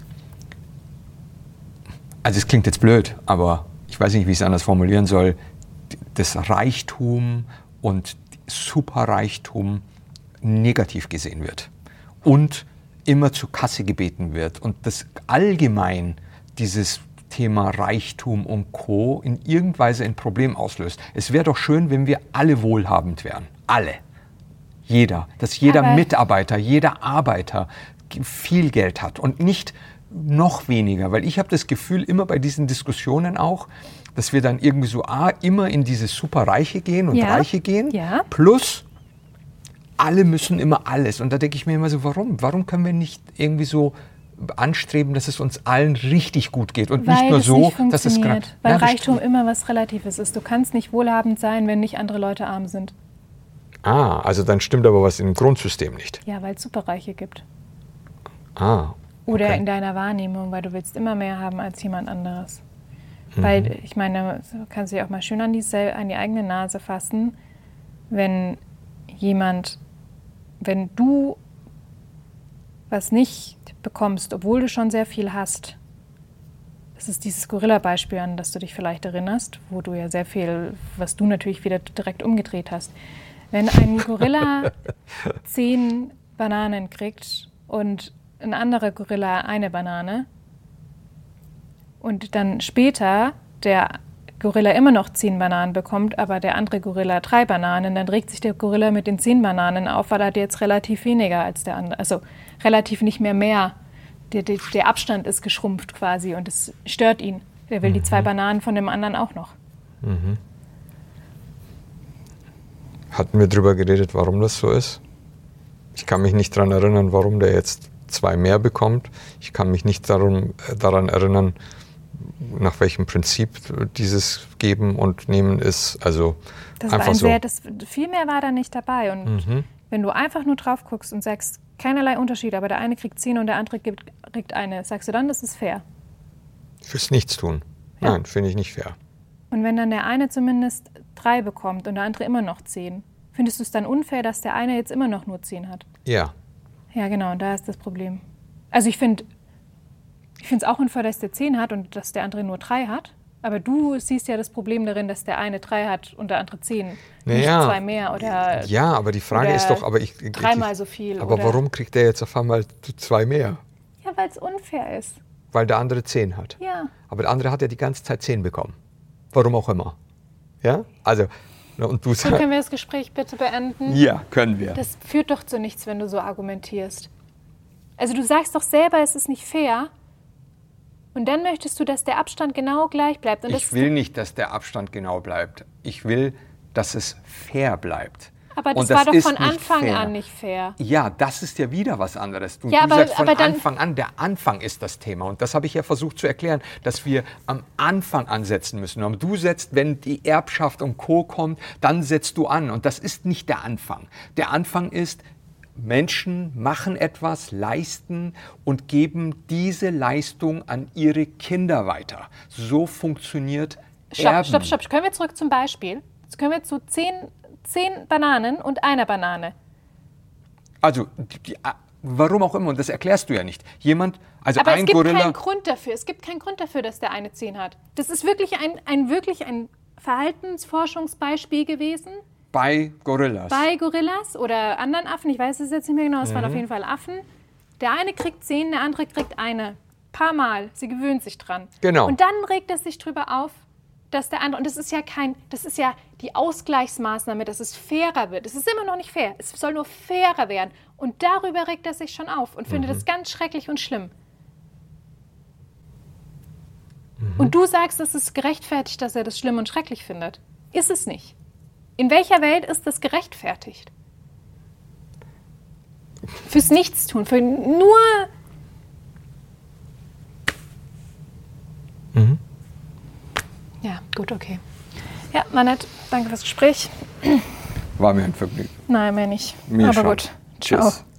also es klingt jetzt blöd, aber ich weiß nicht, wie ich es anders formulieren soll, das Reichtum und Superreichtum negativ gesehen wird. Und immer zur Kasse gebeten wird und das allgemein dieses Thema Reichtum und Co. in irgendeiner Weise ein Problem auslöst. Es wäre doch schön, wenn wir alle wohlhabend wären. Alle. Jeder. Dass jeder Aber Mitarbeiter, jeder Arbeiter viel Geld hat und nicht noch weniger. Weil ich habe das Gefühl, immer bei diesen Diskussionen auch, dass wir dann irgendwie so ah, immer in diese Superreiche gehen und ja. Reiche gehen. Ja. Plus alle müssen immer alles. Und da denke ich mir immer so, warum? Warum können wir nicht irgendwie so anstreben, dass es uns allen richtig gut geht und weil nicht nur es so, nicht dass es gerade... Weil ja, Reichtum immer was Relatives ist. Du kannst nicht wohlhabend sein, wenn nicht andere Leute arm sind. Ah, also dann stimmt aber was im Grundsystem nicht. Ja, weil es Superreiche gibt. Ah, okay. Oder in deiner Wahrnehmung, weil du willst immer mehr haben als jemand anderes. Mhm. Weil, ich meine, du kannst dich auch mal schön an die, an die eigene Nase fassen, wenn jemand... Wenn du was nicht bekommst, obwohl du schon sehr viel hast, das ist dieses Gorilla-Beispiel, an das du dich vielleicht erinnerst, wo du ja sehr viel, was du natürlich wieder direkt umgedreht hast. Wenn ein Gorilla zehn Bananen kriegt und ein anderer Gorilla eine Banane und dann später der, Gorilla immer noch zehn Bananen bekommt, aber der andere Gorilla drei Bananen, dann regt sich der Gorilla mit den zehn Bananen auf, weil er hat jetzt relativ weniger als der andere, also relativ nicht mehr mehr. Der, der, der Abstand ist geschrumpft quasi und es stört ihn. Er will mhm. die zwei Bananen von dem anderen auch noch. Mhm. Hatten wir darüber geredet, warum das so ist? Ich kann mich nicht daran erinnern, warum der jetzt zwei mehr bekommt. Ich kann mich nicht darum, daran erinnern, nach welchem Prinzip dieses Geben und Nehmen ist. Also das einfach war ein so. sehr, das, viel mehr war da nicht dabei. Und Mhm. wenn du einfach nur drauf guckst und sagst, keinerlei Unterschied, aber der eine kriegt zehn und der andere gibt, kriegt eine, sagst du dann, das ist fair? Fürs Nichtstun. Ja. Nein, finde ich nicht fair. Und wenn dann der eine zumindest drei bekommt und der andere immer noch zehn, findest du es dann unfair, dass der eine jetzt immer noch nur zehn hat? Ja. Ja, genau, und da ist das Problem. Also ich finde ich finde es auch unfair, dass der zehn hat und dass der andere nur drei hat. Aber du siehst ja das Problem darin, dass der eine drei hat und der andere zehn. Naja, nicht zwei mehr oder Ja, aber die Frage ist doch, aber ich, dreimal ich, so viel. Aber oder, warum kriegt der jetzt auf einmal zwei mehr? Ja, weil es unfair ist. Weil der andere zehn hat. Ja. Aber der andere hat ja die ganze Zeit zehn bekommen. Warum auch immer. Ja? Also, na, und du So sagst. können wir das Gespräch bitte beenden? Ja, können wir. Das führt doch zu nichts, wenn du so argumentierst. Also du sagst doch selber, es ist nicht fair. Und dann möchtest du, dass der Abstand genau gleich bleibt. Und das Ich will nicht, dass der Abstand genau bleibt. Ich will, dass es fair bleibt. Aber das Und war das doch ist von nicht Anfang fair. an nicht fair. Ja, das ist ja wieder was anderes. Du, Ja, du aber- sagst von aber dann- Anfang an, der Anfang ist das Thema. Und das habe ich ja versucht zu erklären, dass wir am Anfang ansetzen müssen. Und du setzt, wenn die Erbschaft und Co. kommt, dann setzt du an. Und das ist nicht der Anfang. Der Anfang ist, Menschen machen etwas, leisten und geben diese Leistung an ihre Kinder weiter. So funktioniert Stopp, Erben. stopp, stopp. Können wir zurück zum Beispiel? Jetzt können wir zu zehn, zehn Bananen und einer Banane. Also, die, die, warum auch immer, und das erklärst du ja nicht. Jemand, also Aber ein es gibt Gorilla. keinen Grund dafür. Es gibt keinen Grund dafür, dass der eine zehn hat. Das ist wirklich ein, ein, wirklich ein Verhaltensforschungsbeispiel gewesen Bei Gorillas. bei Gorillas oder anderen Affen. Ich weiß es jetzt nicht mehr genau. Es waren auf jeden Fall Affen. Der eine kriegt zehn, der andere kriegt eine. Paar Mal. Sie gewöhnt sich dran. Genau. Und dann regt er sich drüber auf, dass der andere, und das ist ja kein, das ist ja die Ausgleichsmaßnahme, dass es fairer wird. Es ist immer noch nicht fair. Es soll nur fairer werden. Und darüber regt er sich schon auf und findet es ganz schrecklich und schlimm. Und du sagst, es ist gerechtfertigt, dass er das schlimm und schrecklich findet. Ist es nicht. In welcher Welt ist das gerechtfertigt? Fürs Nichtstun, für nur... Mhm. Ja, gut, okay. Ja, Manette, danke fürs Gespräch. War mir ein Vergnügen. Nein, mehr nicht. Mir Aber schon. gut. Tschüss. Ciao.